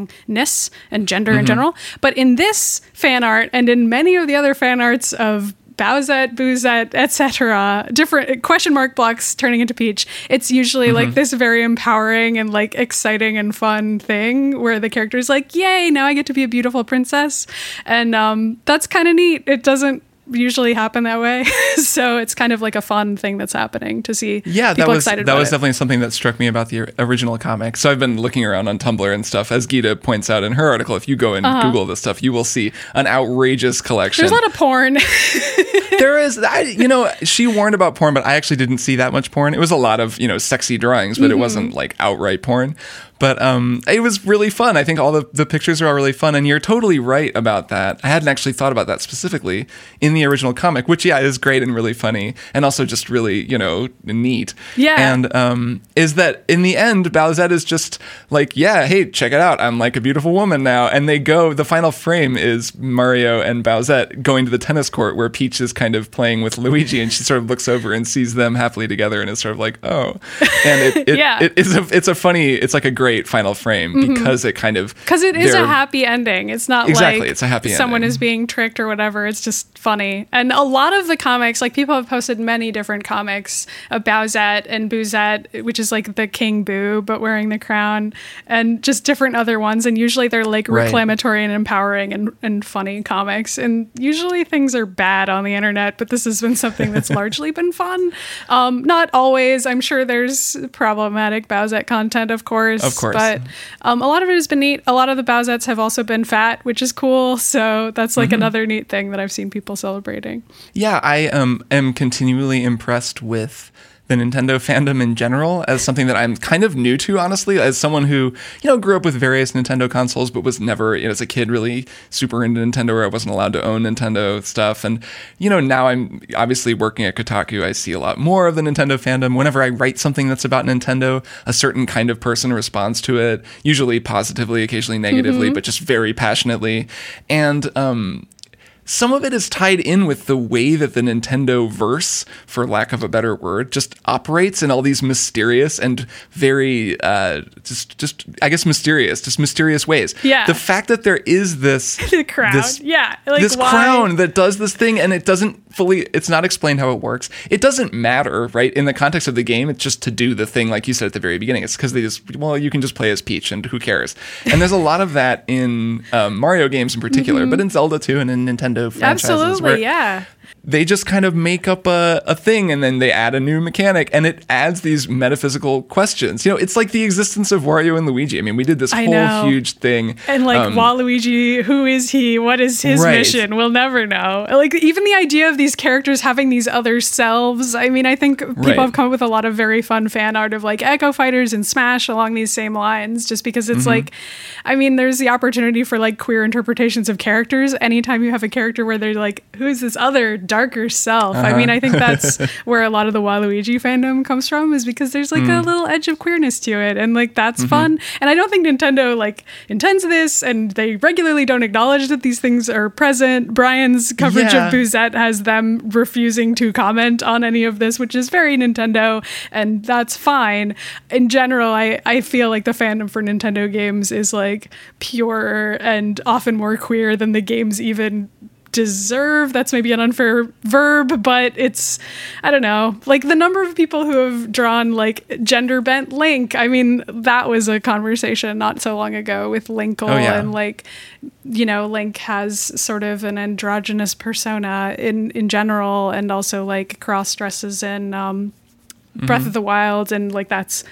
non-conformingness and gender in general. But in this fan art and in many of the other fan arts of Bowsette, Boozette, etc., different question mark blocks turning into Peach, it's usually like this very empowering and like exciting and fun thing where the character is like, yay, now I get to be a beautiful princess. And that's kind of neat. It doesn't usually happen that way. So it's kind of like a fun thing that's happening to see people excited about it. That was definitely something that struck me about the original comic. So I've been looking around on Tumblr and stuff. As Gita points out in her article, if you go and Google this stuff, you will see an outrageous collection. There's a lot of porn. There is, she warned about porn, but I actually didn't see that much porn. It was a lot of, sexy drawings, but it wasn't like outright porn. But it was really fun. I think all the pictures are all really fun. And you're totally right about that. I hadn't actually thought about that specifically in the original comic, which, is great and really funny. And also just really, neat. Yeah. And is that in the end, Bowsette is just like, yeah, hey, check it out. I'm like a beautiful woman now. And the final frame is Mario and Bowsette going to the tennis court where Peach is kind of playing with Luigi. And she sort of looks over and sees them happily together and is sort of like, oh. And it's like a great final frame because it kind of it is a happy ending. It's not exactly like it's a happy someone ending. Is being tricked or whatever. It's just funny. And a lot of the comics, like people have posted many different comics of Bowsette and Boozette, which is like the King Boo but wearing the crown, and just different other ones. And usually they're like reclamatory and empowering and funny comics. And usually things are bad on the internet, but this has been something that's largely been fun. Not always. I'm sure there's problematic Bowsette content, of course. But a lot of it has been neat. A lot of the Bowsettes have also been fat, which is cool. So that's like another neat thing that I've seen people celebrating. Yeah, I am continually impressed with the Nintendo fandom in general as something that I'm kind of new to, honestly, as someone who, grew up with various Nintendo consoles, but was never, as a kid, really super into Nintendo, where I wasn't allowed to own Nintendo stuff. And, now I'm obviously working at Kotaku. I see a lot more of the Nintendo fandom. Whenever I write something that's about Nintendo, a certain kind of person responds to it, usually positively, occasionally negatively, but just very passionately. And, some of it is tied in with the way that the Nintendo verse, for lack of a better word, just operates in all these mysterious and very, mysterious ways. Yeah. The fact that there is this crown, this why? Crown that does this thing and it doesn't it's not explained how it works. It doesn't matter, right? In the context of the game, it's just to do the thing, like you said at the very beginning. It's because you can just play as Peach and who cares? And there's a lot of that in Mario games in particular, but in Zelda too and in Nintendo franchises. Absolutely, yeah. They just kind of make up a thing and then they add a new mechanic and it adds these metaphysical questions. It's like the existence of Wario and Luigi. I mean, we did this whole huge thing. And like Waluigi, who is he? What is his mission? We'll never know. Like even the idea of these characters having these other selves. I mean, I think people have come up with a lot of very fun fan art of like Echo Fighters and Smash along these same lines, just because it's like, I mean, there's the opportunity for like queer interpretations of characters. Anytime you have a character where they're like, who's this other darker self? I mean, I think that's where a lot of the Waluigi fandom comes from, is because there's like a little edge of queerness to it, and like that's fun. And I don't think Nintendo like intends this, and they regularly don't acknowledge that these things are present. Brian's coverage of Boozette has them refusing to comment on any of this, which is very Nintendo, and that's fine. In general, I feel like the fandom for Nintendo games is like pure and often more queer than the games even deserve. That's maybe an unfair verb, but it's, I don't know, like the number of people who have drawn like gender bent Link. I mean, that was a conversation not so long ago with Linkle, and like, Link has sort of an androgynous persona in general, and also like cross dresses in Breath of the Wild, and like that's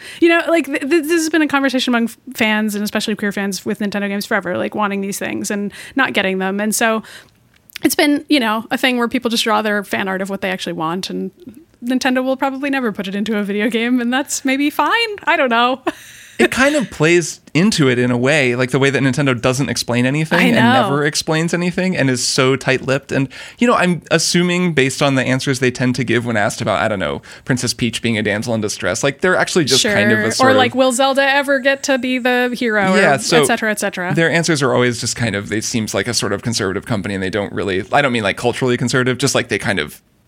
this has been a conversation among fans, and especially queer fans with Nintendo games forever, like wanting these things and not getting them. And so it's been, a thing where people just draw their fan art of what they actually want, and Nintendo will probably never put it into a video game, and that's maybe fine. I don't know. It kind of plays into it in a way, like the way that Nintendo doesn't explain anything and never explains anything and is so tight-lipped. And, I'm assuming based on the answers they tend to give when asked about, I don't know, Princess Peach being a damsel in distress, like they're actually just kind of a sort of... Or like, will Zelda ever get to be the hero? Yeah, or so et cetera, et cetera. Their answers are always just kind of, they seems like a sort of conservative company, and they don't really, I don't mean like culturally conservative, just like they kind of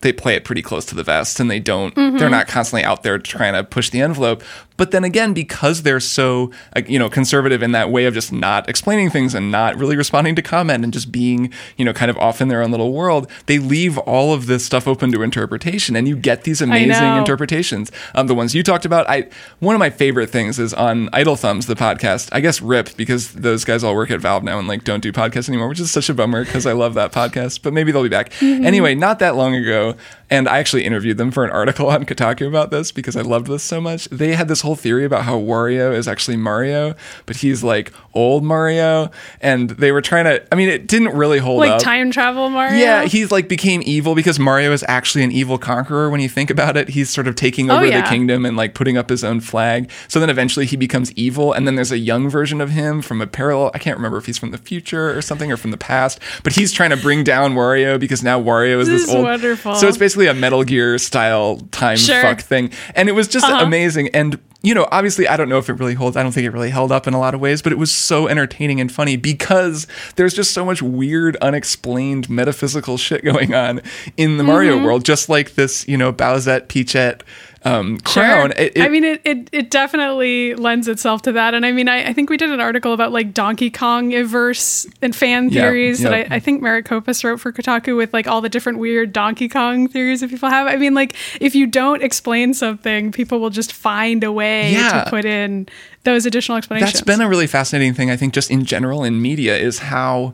they play it pretty close to the vest, and they're not constantly out there trying to push the envelope. But then again, because they're so, conservative in that way of just not explaining things and not really responding to comment and just being, kind of off in their own little world, they leave all of this stuff open to interpretation, and you get these amazing interpretations. The ones you talked about, one of my favorite things is on Idle Thumbs, the podcast. I guess RIP, because those guys all work at Valve now and like don't do podcasts anymore, which is such a bummer because I love that podcast. But maybe they'll be back. Anyway, not that long ago, and I actually interviewed them for an article on Kotaku about this because I loved this so much. They had this whole theory about how Wario is actually Mario, but he's like old Mario, and they were trying to, it didn't really hold up. Like time travel Mario? Yeah, he's like became evil because Mario is actually an evil conqueror when you think about it. He's sort of taking over the kingdom and like putting up his own flag. So then eventually he becomes evil, and then there's a young version of him from a parallel, I can't remember if he's from the future or something or from the past, but he's trying to bring down Wario because now Wario is this old. Wonderful. So it's basically a Metal Gear style time fuck thing. And it was just amazing. And obviously, I don't know if it really holds. I don't think it really held up in a lot of ways, but it was so entertaining and funny because there's just so much weird, unexplained metaphysical shit going on in the Mario world, just like this, Bowsette, Peachette crown. It definitely lends itself to that. And I think we did an article about like Donkey Kong-verse and fan theories that I think Merritt Kopus wrote for Kotaku with like all the different weird Donkey Kong theories that people have. If you don't explain something, people will just find a way to put in those additional explanations. That's been a really fascinating thing, I think, just in general in media is how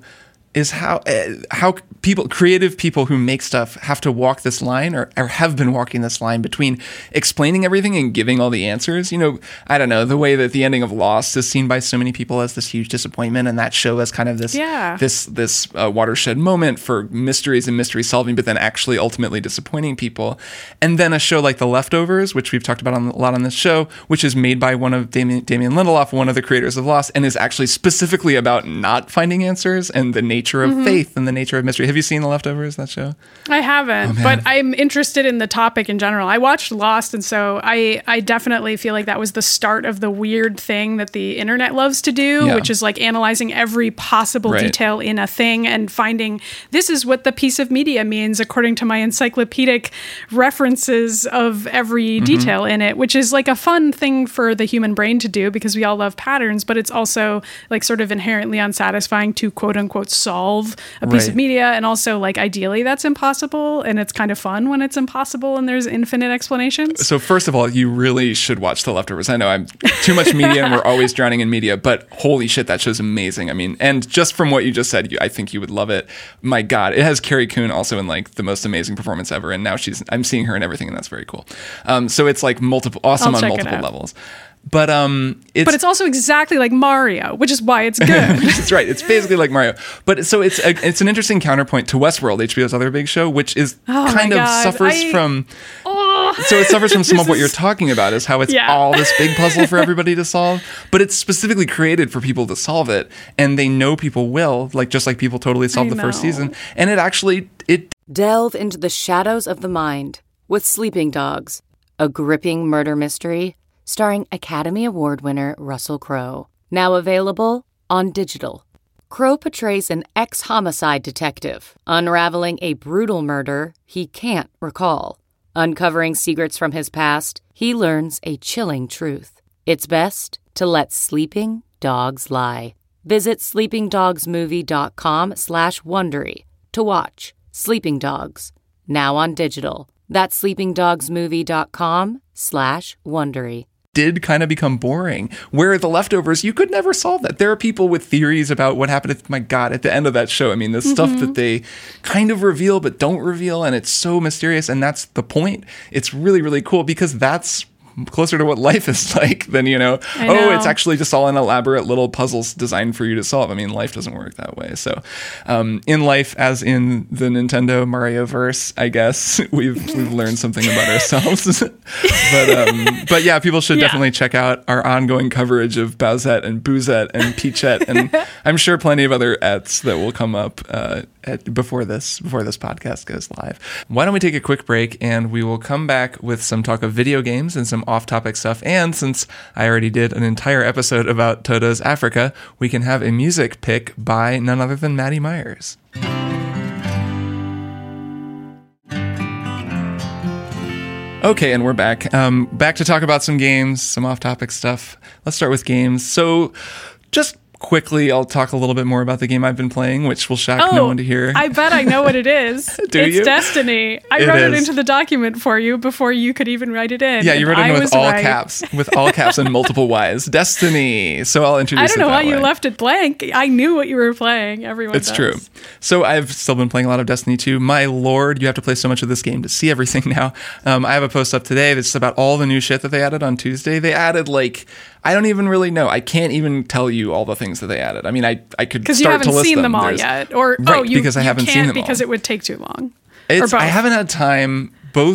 creative people who make stuff have to walk this line or have been walking this line between explaining everything and giving all the answers. I don't know, the way that the ending of Lost is seen by so many people as this huge disappointment, and that show as kind of this watershed moment for mysteries and mystery solving, but then actually ultimately disappointing people. And then a show like The Leftovers, which we've talked about a lot on this show, which is made by one of Damien Lindelof, one of the creators of Lost, and is actually specifically about not finding answers and the nature of faith and the nature of mystery. Have you seen The Leftovers, that show? I haven't, but I'm interested in the topic in general. I watched Lost, and so I definitely feel like that was the start of the weird thing that the internet loves to do, which is like analyzing every possible detail in a thing and finding this is what the piece of media means according to my encyclopedic references of every detail in it, which is like a fun thing for the human brain to do because we all love patterns, but it's also like sort of inherently unsatisfying to quote unquote solve a piece of media. And also like ideally that's impossible, and it's kind of fun when it's impossible and there's infinite explanations. So first of all, you really should watch The Leftovers. I know I'm too much media and we're always drowning in media, but holy shit, that show's amazing. And just from what you just said, I think you would love it. My God, it has Carrie Coon also in like the most amazing performance ever. And now I'm seeing her in everything, and that's very cool. So it's like awesome on multiple levels. But it's also exactly like Mario, which is why it's good. That's right. It's basically like Mario. But so it's an interesting counterpoint to Westworld, HBO's other big show, which is suffers from some of what you're talking about, is how it's all this big puzzle for everybody to solve. But it's specifically created for people to solve it, and they know people will, just like people totally solved the first season. And it delve into the shadows of the mind with Sleeping Dogs, a gripping murder mystery starring Academy Award winner Russell Crowe. Now available on digital. Crowe portrays an ex-homicide detective, unraveling a brutal murder he can't recall. Uncovering secrets from his past, he learns a chilling truth. It's best to let sleeping dogs lie. Visit sleepingdogsmovie.com/Wondery to watch Sleeping Dogs, now on digital. That's sleepingdogsmovie.com/Wondery. Did kind of become boring, where The Leftovers, you could never solve that. There are people with theories about what happened at the end of that show. The stuff that they kind of reveal but don't reveal, and it's so mysterious, and that's the point. It's really, really cool because that's closer to what life is like than, it's actually just all an elaborate little puzzles designed for you to solve. Life doesn't work that way. So in life, as in the Nintendo Mario verse, I guess we've learned something about ourselves. But yeah, people should definitely check out our ongoing coverage of Bowsette and Boozette and Peachette, and I'm sure plenty of other ets that will come up before this podcast goes live. Why don't we take a quick break, and we will come back with some talk of video games and some off-topic stuff. And since I already did an entire episode about Toto's Africa, we can have a music pick by none other than Maddie Myers. Okay, and we're back. Back to talk about some games, some off-topic stuff. Let's start with games. So, just quickly, I'll talk a little bit more about the game I've been playing, which will shock no one to hear. I bet I know what it is. It's Destiny. I wrote it into the document for you before you could even write it in. Yeah, you wrote it in with all caps, and multiple Ys. Destiny. So I'll introduce it. I don't know why you left it blank. I knew what you were playing. Everyone does. It's true. So I've still been playing a lot of Destiny 2. My lord, you have to play so much of this game to see everything now. I have a post up today that's about all the new shit that they added on Tuesday. They added I don't even really know. I can't even tell you all the things that they added. I mean, I could start to list them. Because you haven't seen them all yet. Or, because I haven't seen them all. Because it would take too long. I haven't had time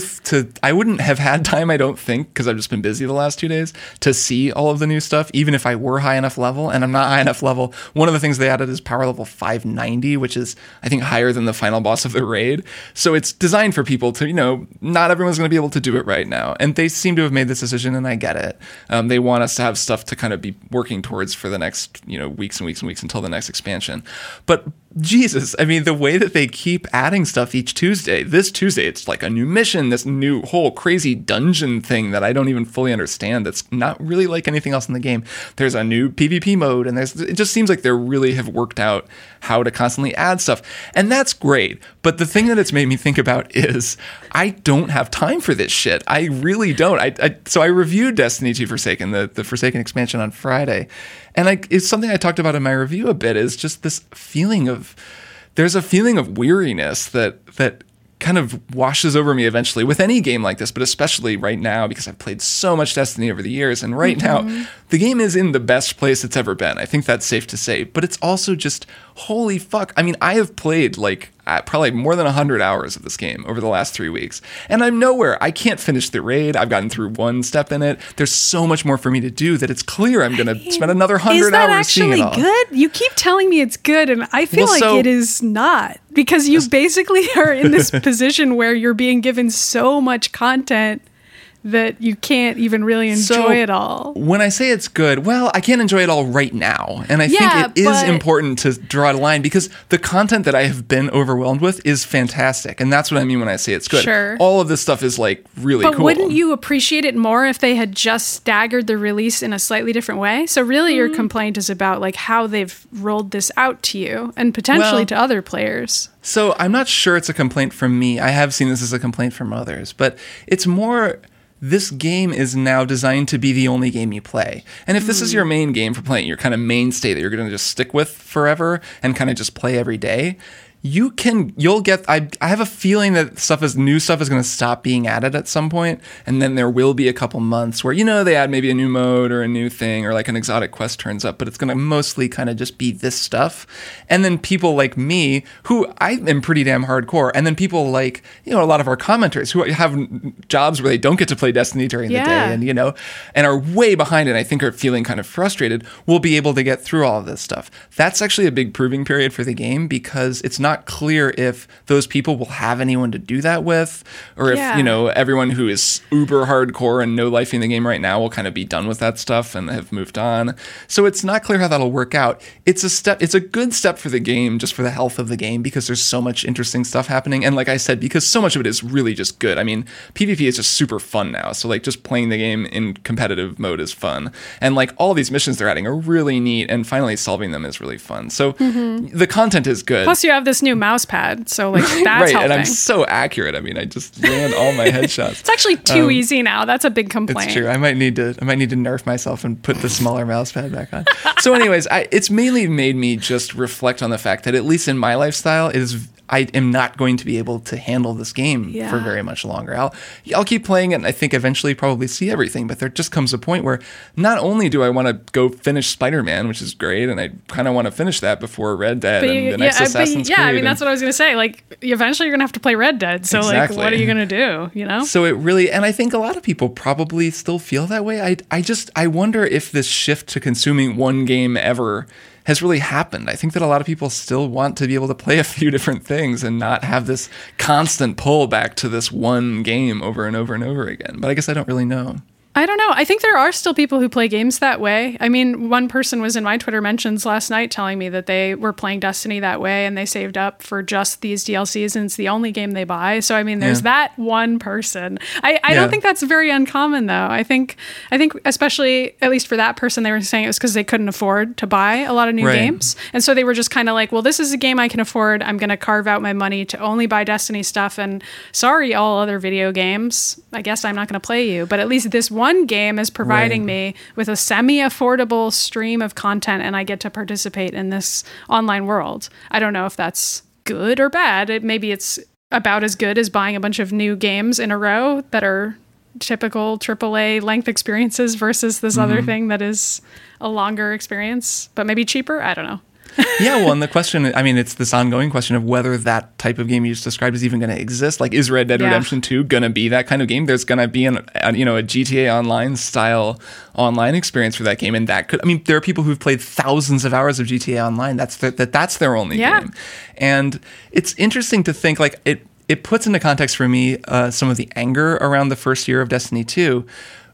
I wouldn't have had time, I don't think, because I've just been busy the last 2 days, to see all of the new stuff, even if I were high enough level, and I'm not high enough level. One of the things they added is power level 590, which is, I think, higher than the final boss of the raid. So it's designed for people to, not everyone's going to be able to do it right now. And they seem to have made this decision, and I get it. They want us to have stuff to kind of be working towards for the next, weeks and weeks and weeks until the next expansion. But Jesus, I mean, the way that they keep adding stuff each Tuesday, this Tuesday, it's like a new mission, this new whole crazy dungeon thing that I don't even fully understand. That's not really like anything else in the game. There's a new PvP mode, and it just seems like they really have worked out how to constantly add stuff. And that's great. But the thing that it's made me think about is I don't have time for this shit. I really don't. So I reviewed Destiny 2 Forsaken, the Forsaken expansion on Friday. And it's something I talked about in my review a bit, is just this feeling of, there's a feeling of weariness that kind of washes over me eventually with any game like this, but especially right now because I've played so much Destiny over the years. And right now, the game is in the best place it's ever been. I think that's safe to say. But it's also just, holy fuck. I mean, I have played probably more than 100 hours of this game over the last 3 weeks. And I'm nowhere. I can't finish the raid. I've gotten through one step in it. There's so much more for me to do that it's clear I'm going to spend another 100 hours seeing it all. Is that actually good? You keep telling me it's good, and I feel it is not. Because you basically are in this position where you're being given so much content that you can't even really enjoy it all. When I say it's good, well, I can't enjoy it all right now. And I think it is important to draw a line because the content that I have been overwhelmed with is fantastic. And that's what I mean when I say it's good. Sure. All of this stuff is really cool. But wouldn't you appreciate it more if they had just staggered the release in a slightly different way? So really your complaint is about how they've rolled this out to you and potentially to other players. So I'm not sure it's a complaint from me. I have seen this as a complaint from others, but it's more, this game is now designed to be the only game you play. And if this is your main game for playing, your kind of mainstay that you're going to just stick with forever and kind of just play every day, you'll get, I have a feeling that new stuff is going to stop being added at some point, and then there will be a couple months where, they add maybe a new mode or a new thing or an exotic quest turns up, but it's going to mostly kind of just be this stuff. And then people like me, who I am pretty damn hardcore, and then people like, a lot of our commenters who have jobs where they don't get to play Destiny during the day and, and are way behind and I think are feeling kind of frustrated, will be able to get through all of this stuff. That's actually a big proving period for the game because it's not clear if those people will have anyone to do that with, or if everyone who is uber hardcore and no life in the game right now will kind of be done with that stuff and have moved on. So it's not clear how that'll work out. It's a good step for the game, just for the health of the game, because there's so much interesting stuff happening, and like I said, because so much of it is really just good. I mean, PvP is just super fun now, so just playing the game in competitive mode is fun, and all these missions they're adding are really neat, and finally solving them is really fun. So the content is good. Plus you have this new mouse pad, so that's right, helping. And I'm so accurate. I mean, I just land all my headshots. It's actually too easy now. That's a big complaint. It's true. I might need to nerf myself and put the smaller mouse pad back on. So anyways, it's mainly made me just reflect on the fact that at least in my lifestyle, I am not going to be able to handle this game for very much longer. I'll keep playing it, and I think eventually probably see everything, but there just comes a point where not only do I want to go finish Spider-Man, which is great, and I kind of want to finish that before Red Dead and the next Assassin's Creed. Yeah, I mean, that's what I was going to say. Eventually you're going to have to play Red Dead, so exactly. What are you going to do, So it really, and I think a lot of people probably still feel that way. I wonder if this shift to consuming one game ever has really happened. I think that a lot of people still want to be able to play a few different things and not have this constant pull back to this one game over and over and over again. But I guess I don't really know. I don't know. I think there are still people who play games that way. I mean, one person was in my Twitter mentions last night telling me that they were playing Destiny that way and they saved up for just these DLCs and it's the only game they buy. So, I mean, there's that one person. I don't think that's very uncommon, though. I think especially, at least for that person, they were saying it was because they couldn't afford to buy a lot of new games. And so they were just kind of like, well, this is a game I can afford. I'm going to carve out my money to only buy Destiny stuff. And sorry, all other video games. I guess I'm not going to play you. But at least this one game is providing me with a semi-affordable stream of content and I get to participate in this online world. I don't know if that's good or bad. Maybe it's about as good as buying a bunch of new games in a row that are typical AAA length experiences versus this other thing that is a longer experience, but maybe cheaper. I don't know. Yeah, well, and the question, I mean, it's this ongoing question of whether that type of game you just described is even going to exist. Like, is Red Dead Redemption 2 going to be that kind of game? There's going to be a GTA Online style online experience for that game, and that could, I mean, there are people who've played thousands of hours of GTA Online. That's their only game, and it's interesting to think like it puts into context for me some of the anger around the first year of Destiny 2.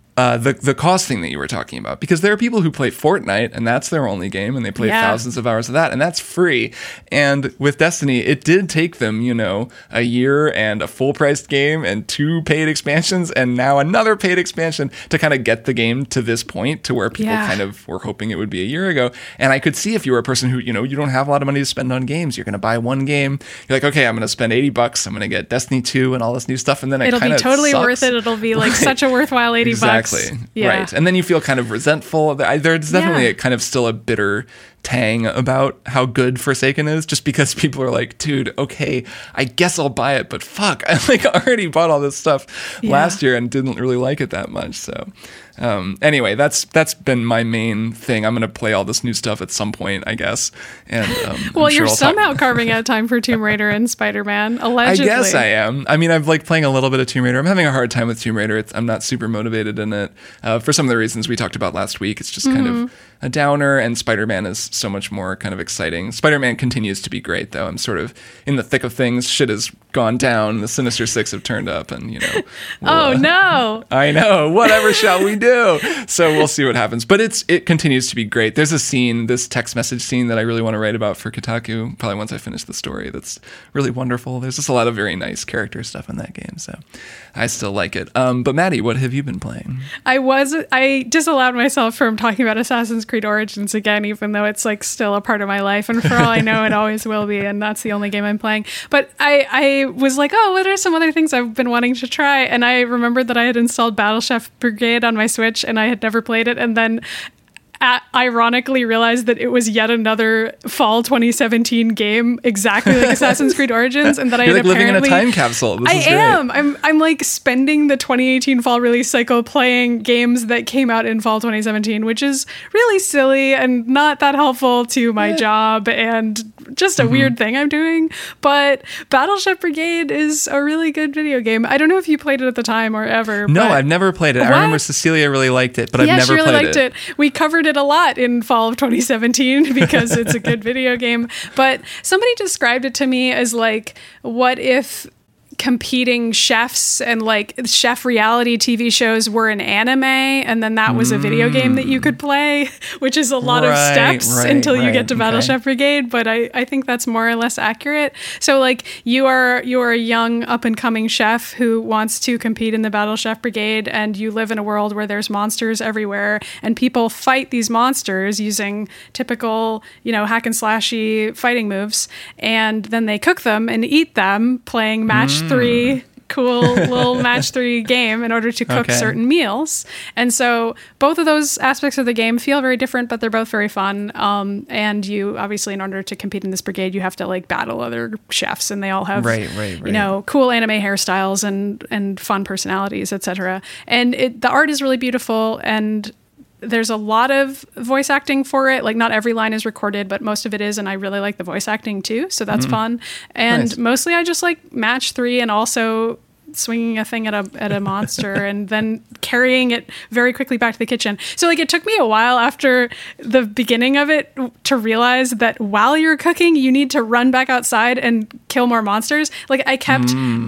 The cost thing that you were talking about, because there are people who play Fortnite and that's their only game and they play thousands of hours of that and that's free. And with Destiny, it did take them, a year and a full priced game and 2 paid expansions and now another paid expansion to kind of get the game to this point to where people kind of were hoping it would be a year ago. And I could see if you were a person who, you don't have a lot of money to spend on games, you're going to buy one game. You're like, okay, I'm going to spend $80. I'm going to get Destiny 2 and all this new stuff. And then it'll be totally worth it. It'll be like such a worthwhile $80. Exactly. Right. And then you feel kind of resentful. There's definitely a kind of still a bitter tang about how good Forsaken is, just because people are like, dude, okay, I guess I'll buy it, but fuck, I already bought all this stuff last year and didn't really like it that much. So anyway, that's been my main thing. I'm going to play all this new stuff at some point, I guess. And well, you're somehow carving out time for Tomb Raider and Spider-Man, allegedly. I guess I am. I mean, I've playing a little bit of Tomb Raider. I'm having a hard time with Tomb Raider. I'm not super motivated in it for some of the reasons we talked about last week. It's just kind of a downer, and Spider-Man is so much more kind of exciting. Spider-Man continues to be great, though. I'm sort of in the thick of things. Shit has gone down. The Sinister Six have turned up, and oh no! I know. Whatever shall we do? So we'll see what happens. But it continues to be great. There's a scene, this text message scene, that I really want to write about for Kotaku. Probably once I finish the story. That's really wonderful. There's just a lot of very nice character stuff in that game. So I still like it. But Maddie, what have you been playing? I disallowed myself from talking about Assassin's Creed Origins again, even though it's still a part of my life, and for all I know it always will be, and that's the only game I'm playing. But I was like, oh, what are some other things I've been wanting to try? And I remembered that I had installed Battle Chef Brigade on my Switch and I had never played it, and then ironically realized that it was yet another fall 2017 game, exactly like Assassin's Creed Origins, and that You're I had living in a time capsule. This is great. am. I'm spending the 2018 fall release cycle playing games that came out in fall 2017, which is really silly and not that helpful to my job and just a weird thing I'm doing. But Battle Chef Brigade is a really good video game. I don't know if you played it at the time or ever. No, I've never played it. I remember Cecilia really liked it, but I've never she really played liked it. We covered it a lot in fall of 2017 because it's a good video game. But somebody described it to me as what if competing chefs and chef reality TV shows were an anime, and then that was a video game that you could play, which is a lot of steps until you get to Battle Chef Brigade. But I think that's more or less accurate. So you are a young up and coming chef who wants to compete in the Battle Chef Brigade, and you live in a world where there's monsters everywhere, and people fight these monsters using typical hack and slashy fighting moves, and then they cook them and eat them, playing match 3 cool little match 3 game in order to cook certain meals. And so both of those aspects of the game feel very different, but they're both very fun. And you obviously, in order to compete in this brigade, you have to battle other chefs, and they all have cool anime hairstyles and fun personalities, etc. And the art is really beautiful, and there's a lot of voice acting for it. Not every line is recorded, but most of it is, and I really like the voice acting too, so that's fun. And mostly I just like match 3 and also swinging a thing at a monster and then carrying it very quickly back to the kitchen. So it took me a while after the beginning of it to realize that while you're cooking, you need to run back outside and kill more monsters. I kept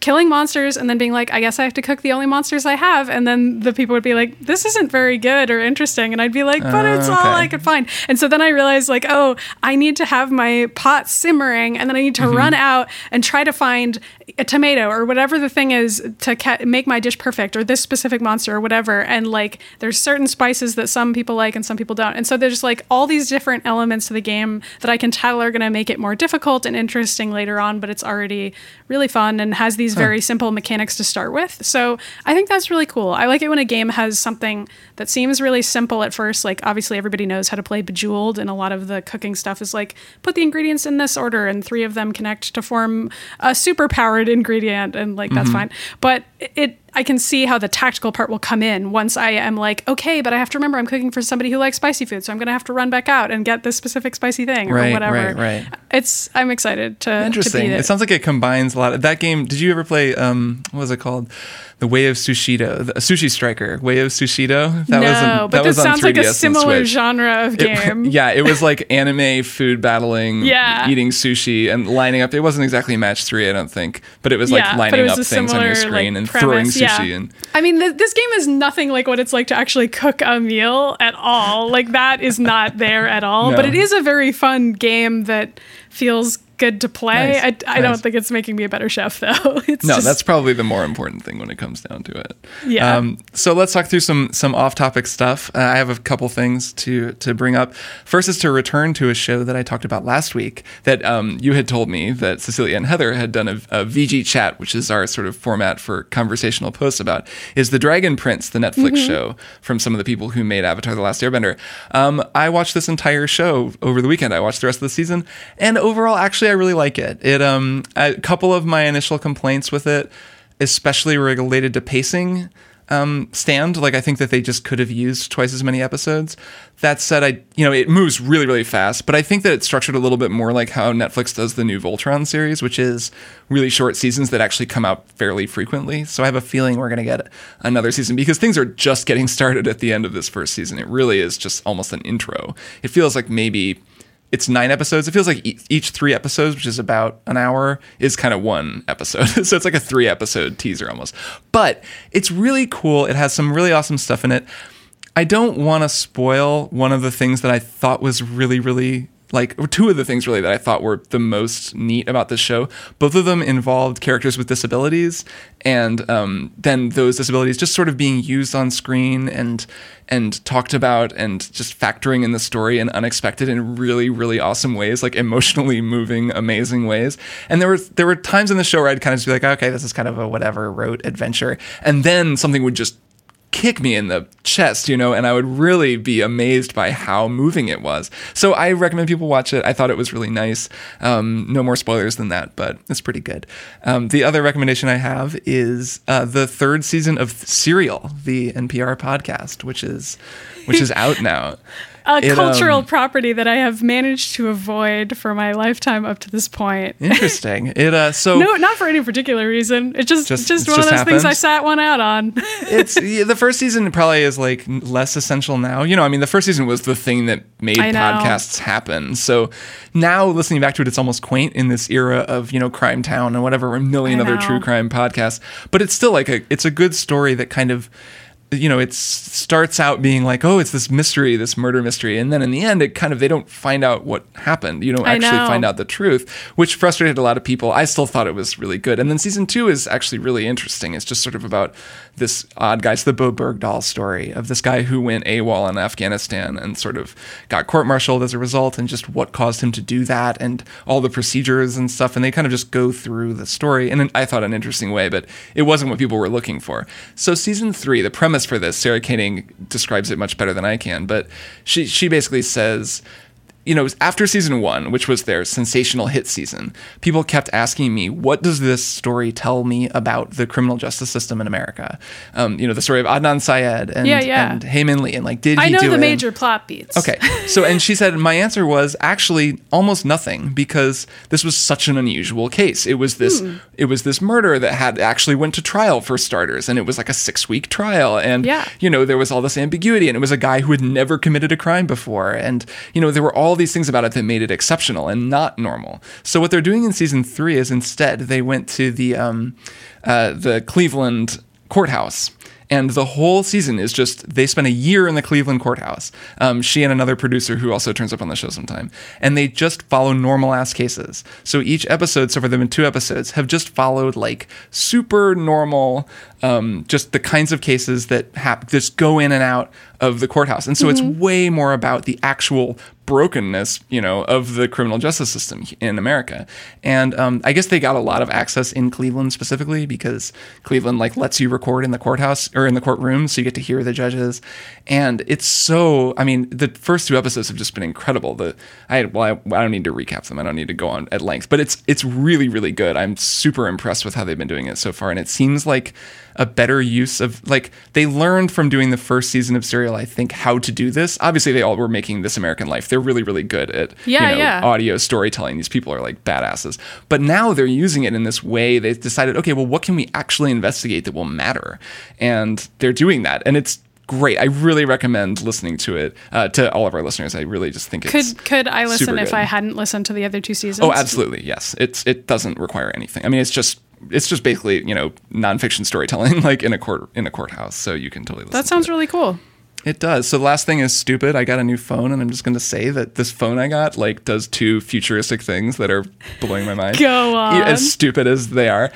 killing monsters and then being like, I guess I have to cook the only monsters I have. And then the people would be like, this isn't very good or interesting. And I'd be like, but it's all I could find. And so then I realized like, oh, I need to have my pot simmering and then I need to run out and try to find a tomato or whatever the thing is to make my dish perfect, or this specific monster or whatever. And like, there's certain spices that some people like and some people don't. And so there's like all these different elements to the game that I can tell are going to make it more difficult and interesting later on, but it's already really fun and has these very simple mechanics to start with. So I think that's really cool. I like it when a game has something that seems really simple at first. Like obviously everybody knows how to play Bejeweled, and a lot of the cooking stuff is like, put the ingredients in this order and 3 of them connect to form a super powered ingredient, and like that's fine. But I can see how the tactical part will come in once I am like, okay, but I have to remember I'm cooking for somebody who likes spicy food, so I'm going to have to run back out and get this specific spicy thing or whatever. Right. I'm excited to Interesting. To beat it. It sounds like it combines a lot of that game. Did you ever play, what was it called? The Way of Sushido, Sushi Striker, Way of Sushido? But this sounds like a similar genre of game. It was like anime food battling, eating sushi and lining up. It wasn't exactly match 3, I don't think, but it was like lining up things on your screen and throwing sushi in. I mean, this game is nothing like what it's like to actually cook a meal at all. Like that is not there at all, but it is a very fun game that feels good to play. Nice. I don't think it's making me a better chef though. That's probably the more important thing when it comes down to it. Yeah. So let's talk through some off-topic stuff. I have a couple things to bring up. First is to return to a show that I talked about last week that you had told me that Cecilia and Heather had done a VG chat, which is our sort of format for conversational posts about, is the Dragon Prince, the Netflix show from some of the people who made Avatar: The Last Airbender. I watched this entire show over the weekend. I watched the rest of the season, and overall, actually, I really like it. A couple of my initial complaints with it, especially related to pacing, stand. Like I think that they just could have used twice as many episodes. That said, it moves really, really fast, but I think that it's structured a little bit more like how Netflix does the new Voltron series, which is really short seasons that actually come out fairly frequently. So I have a feeling we're going to get another season because things are just getting started at the end of this first season. It really is just almost an intro. It feels like maybe it's 9 episodes. It feels like each 3 episodes, which is about an hour, is kind of one episode. So it's like a 3-episode teaser almost. But it's really cool. It has some really awesome stuff in it. I don't want to spoil one of the things that I thought was really, really or 2 of the things really that I thought were the most neat about this show. Both of them involved characters with disabilities, and then those disabilities just sort of being used on screen and talked about and just factoring in the story in unexpected and really, really awesome ways, like emotionally moving, amazing ways. And there were times in the show where I'd kind of just be like, okay, this is kind of a whatever rote adventure, and then something would just kick me in the chest, and I would really be amazed by how moving it was. So I recommend people watch it. I thought it was really nice. No more spoilers than that, but it's pretty good. The other recommendation I have is the 3rd season of Serial, the NPR podcast, which is out now. A cultural property that I have managed to avoid for my lifetime up to this point. Interesting. No, not for any particular reason. It's just one of those things I sat one out on. It's the first season probably is like less essential now. The first season was the thing that made podcasts happen. So now listening back to it, it's almost quaint in this era of, Crime Town and whatever, a million other true crime podcasts. But it's still it's a good story that kind of, it starts out being like, oh, it's this mystery, this murder mystery. And then in the end, they don't find out what happened. You don't actually find out the truth, which frustrated a lot of people. I still thought it was really good. And then season 2 is actually really interesting. It's just sort of about this odd guy. It's the Bo Bergdahl story of this guy who went AWOL in Afghanistan and sort of got court-martialed as a result, and just what caused him to do that and all the procedures and stuff. And they kind of just go through the story in I thought an interesting way, but it wasn't what people were looking for. So season 3, the premise for this, Sarah Koenig describes it much better than I can, but she basically says, after season 1, which was their sensational hit season, people kept asking me, what does this story tell me about the criminal justice system in America? The story of Adnan Syed and Hae Min Lee, and did he do it? I know the major plot beats. Okay. So, and she said, my answer was actually almost nothing, because this was such an unusual case. It was this murder that had actually went to trial for starters, and it was like a 6-week trial. And, there was all this ambiguity, and it was a guy who had never committed a crime before. And, there were all all these things about it that made it exceptional and not normal. So what they're doing in season 3 is instead they went to the Cleveland courthouse. And the whole season is just, they spent a year in the Cleveland courthouse. She and another producer who also turns up on the show sometime. And they just follow normal ass cases. So each episode, so far there have been 2 episodes, have just followed like super normal, just the kinds of cases that just go in and out of the courthouse. And so it's way more about the actual brokenness, of the criminal justice system in America. And I guess they got a lot of access in Cleveland specifically because Cleveland lets you record in the courthouse or in the courtroom, so you get to hear the judges. And it's so, the first 2 episodes have just been incredible. I don't need to recap them. I don't need to go on at length, but it's really, really good. I'm super impressed with how they've been doing it so far. And it seems like a better use of, they learned from doing the first season of Serial, I think, how to do this. Obviously, they all were making This American Life. They're really, really good at audio storytelling. These people are badasses. But now they're using it in this way. They decided, okay, well, what can we actually investigate that will matter? And they're doing that. And it's great. I really recommend listening to it to all of our listeners. I really just think it's could I listen if good. I hadn't listened to the other 2 seasons? Oh, absolutely. Yes. It doesn't require anything. It's just basically, nonfiction storytelling in a courthouse. So you can totally listen. That sounds really cool. It does. So the last thing is stupid. I got a new phone, and I'm just going to say that this phone I got does 2 futuristic things that are blowing my mind. Go on. As stupid as they are.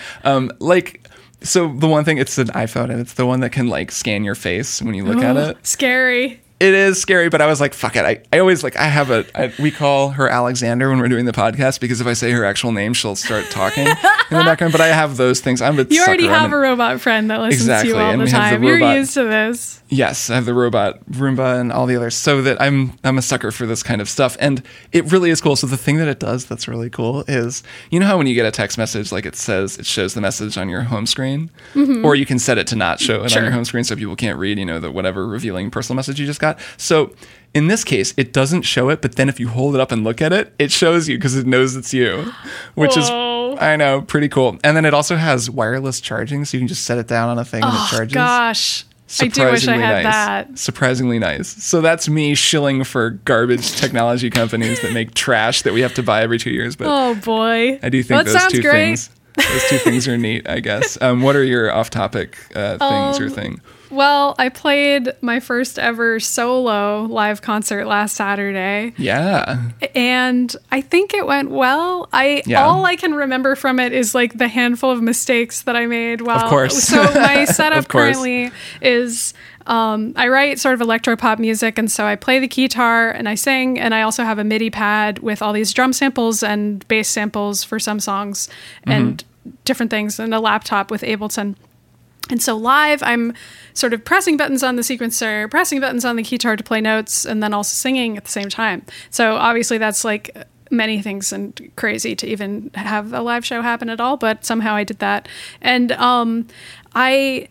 So the one thing, it's an iPhone, and it's the one that can scan your face when you look at it. Scary. It is scary, but I was like, fuck it. I always we call her Alexander when we're doing the podcast because if I say her actual name, she'll start talking in the background. But I have those things. You already have a robot friend that listens to you all the time. You're used to this. Yes, I have the robot Roomba and all the others. So that I'm a sucker for this kind of stuff, and it really is cool. So the thing that it does that's really cool is, how when you get a text message, it shows the message on your home screen, or you can set it to not show it on your home screen so people can't read, the whatever revealing personal message you just got. So in this case, it doesn't show it, but then if you hold it up and look at it, it shows you because it knows it's you, which is, I know, pretty cool. And then it also has wireless charging, so you can just set it down on a thing and it charges. Gosh. I do wish I had that. Surprisingly nice. So that's me shilling for garbage technology companies that make trash that we have to buy every 2 years. But oh boy, I do think those 2 things. Those 2 things are neat, I guess. What are your off-topic things or thing? Well, I played my first ever solo live concert last Saturday. Yeah. And I think it went well. All I can remember from it is the handful of mistakes that I made. Of course. So my setup currently is I write sort of electropop music, and so I play the guitar and I sing, and I also have a MIDI pad with all these drum samples and bass samples for some songs and different things, and a laptop with Ableton. And so live, I'm sort of pressing buttons on the sequencer, pressing buttons on the guitar to play notes, and then also singing at the same time. So obviously that's many things and crazy to even have a live show happen at all, but somehow I did that. And all I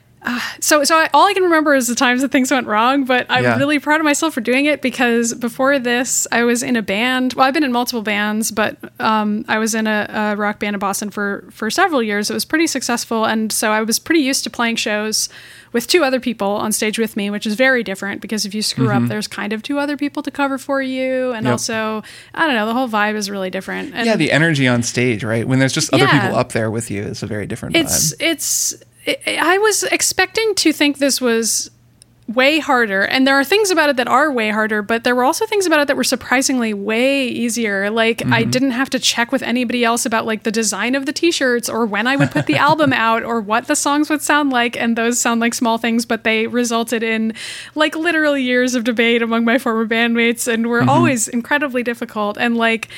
can remember is the times that things went wrong, but I'm really proud of myself for doing it because before this, I was in a band. Well, I've been in multiple bands, but I was in a rock band in Boston for several years. It was pretty successful, and so I was pretty used to playing shows with 2 other people on stage with me, which is very different because if you screw up, there's kind of 2 other people to cover for you, and also, I don't know, the whole vibe is really different. And the energy on stage, right? When there's just other people up there with you, it's a very different vibe. I was expecting to think this was way harder, and there are things about it that are way harder, but there were also things about it that were surprisingly way easier. I didn't have to check with anybody else about the design of the t-shirts or when I would put the album out or what the songs would sound like, and those sound like small things, but they resulted in literal years of debate among my former bandmates and were always incredibly difficult. And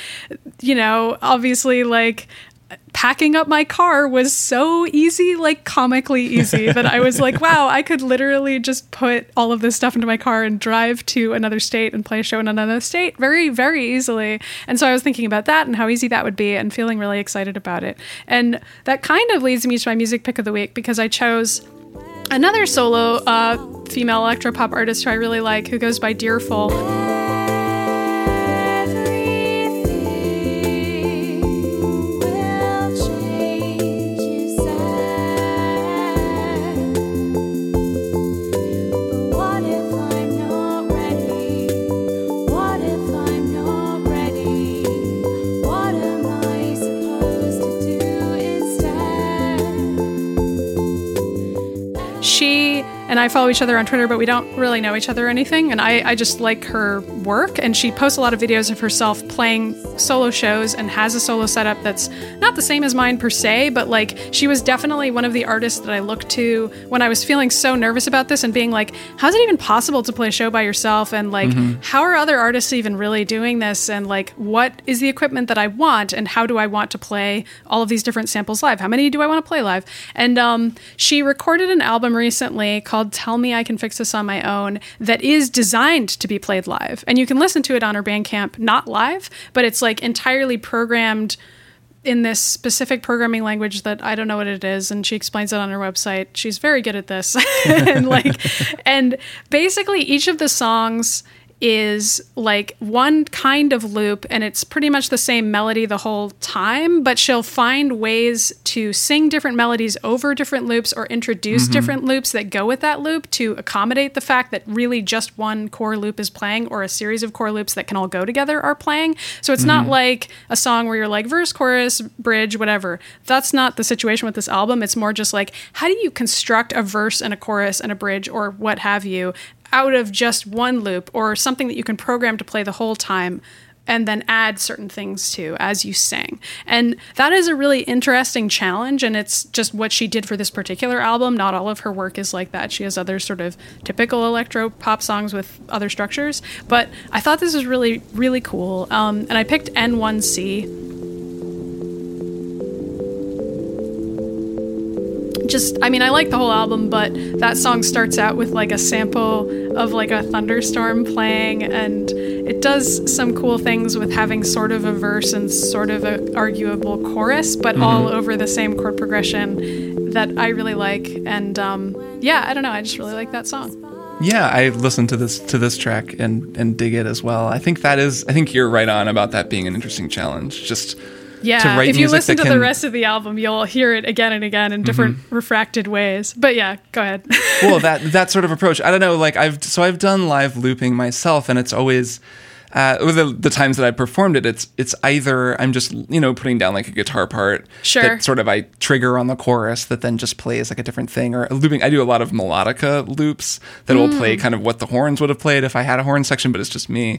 obviously packing up my car was so easy, comically easy, that I was wow, I could literally just put all of this stuff into my car and drive to another state and play a show in another state very, very easily. And so I was thinking about that and how easy that would be and feeling really excited about it. And that kind of leads me to my music pick of the week because I chose another solo female electropop artist who I really like, who goes by Dearful. What if I'm not ready? What if I'm not and I follow each other on Twitter, but we don't really know each other or anything. And I just like her work, and she posts a lot of videos of herself playing solo shows and has a solo setup that's not the same as mine per se, but like she was definitely one of the artists that I looked to when I was feeling so nervous about this and being like, how's it even possible to play a show by yourself? And like, how are other artists even really doing this? And like, what is the equipment that I want? And how do I want to play all of these different samples live? How many do I want to play live? And she recorded an album recently called Tell Me I Can Fix This on My Own that is designed to be played live. And you can listen to it on her Bandcamp, not live, but it's like entirely programmed in this specific programming language that I don't know what it is, and she explains it on her website. She's very good at this. and basically each of the songs is like one kind of loop, and it's pretty much the same melody the whole time, but she'll find ways to sing different melodies over different loops or introduce different loops that go with that loop to accommodate the fact that really just one core loop is playing, or a series of core loops that can all go together are playing. So it's not like a song where you're like verse, chorus, bridge, whatever. That's not the situation with this album. It's more just like, how do you construct a verse and a chorus and a bridge or what have you out of just one loop, or something that you can program to play the whole time and then add certain things to as you sing. And that is a really interesting challenge, and it's just what she did for this particular album. Not all of her work is like that. She has other sort of typical electro pop songs with other structures, but I thought this was really, really cool. And I picked N1C. I like the whole album, but that song starts out with like a sample of like a thunderstorm playing, and it does some cool things with having sort of a verse and sort of an arguable chorus, but all over the same chord progression that I really like. And I don't know, I just really like that song. Yeah, I listened to this track and dig it as well. I think you're right on about that being an interesting challenge. Just yeah, if you listen to the rest of the album, you'll hear it again and again in different refracted ways. But yeah, go ahead. Well, that sort of approach, I don't know, like I've done live looping myself, and it's always the times that I performed it, it's either I'm just, putting down like a guitar part that sort of I trigger on the chorus that then just plays like a different thing, or looping. I do a lot of melodica loops that will play kind of what the horns would have played if I had a horn section, but it's just me.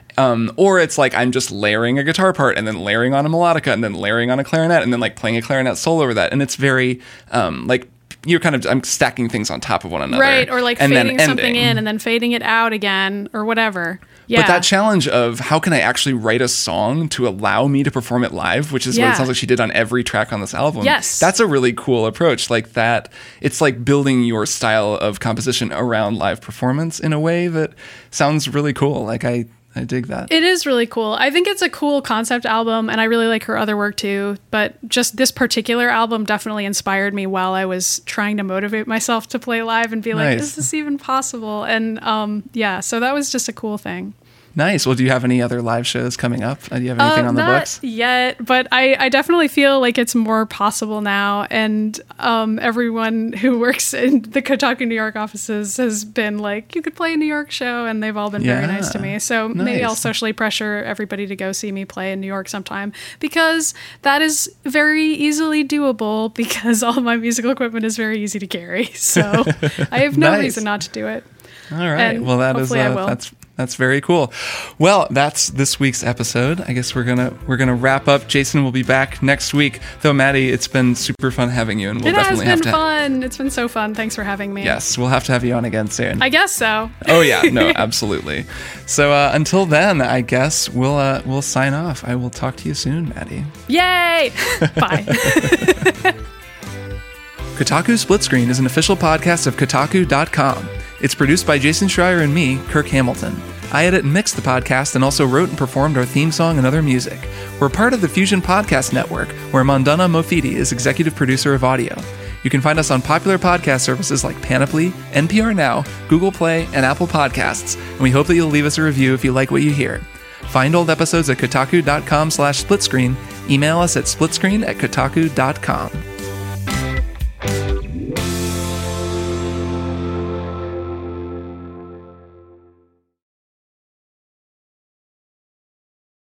Or it's like I'm just layering a guitar part and then layering on a melodica and then layering on a clarinet and then like playing a clarinet solo over that. And it's very like I'm stacking things on top of one another. Right, or like fading something in and then fading it out again or whatever. Yeah. But that challenge of how can I actually write a song to allow me to perform it live, which is what it sounds like she did on every track on this album. Yes. That's a really cool approach. Like that, it's like building your style of composition around live performance in a way that sounds really cool. Like I dig that. It is really cool. I think it's a cool concept album, and I really like her other work too. But just this particular album definitely inspired me while I was trying to motivate myself to play live and be like, is this even possible? And so that was just a cool thing. Nice. Well, do you have any other live shows coming up? Do you have anything on the books? Not yet, but I definitely feel like it's more possible now. And everyone who works in the Kotaku New York offices has been like, you could play a New York show, and they've all been very nice to me. So maybe I'll socially pressure everybody to go see me play in New York sometime, because that is very easily doable, because all my musical equipment is very easy to carry. So I have no reason not to do it. All right. Well, that's very cool. Well, that's this week's episode. I guess we're gonna wrap up. Jason will be back next week. Though, Maddie, it's been super fun having you, and we'll definitely have to. It has been fun. It's been so fun. Thanks for having me. Yes, we'll have to have you on again soon. I guess so. Oh yeah, no, absolutely. So until then, I guess we'll sign off. I will talk to you soon, Maddie. Yay! Bye. Kotaku Split Screen is an official podcast of Kotaku.com. It's produced by Jason Schreier and me, Kirk Hamilton. I edit and mix the podcast and also wrote and performed our theme song and other music. We're part of the Fusion Podcast Network, where Mandana Mofidi is executive producer of audio. You can find us on popular podcast services like Panoply, NPR Now, Google Play, and Apple Podcasts, and we hope that you'll leave us a review if you like what you hear. Find old episodes at kotaku.com/splitscreen. Email us at splitscreen@kotaku.com.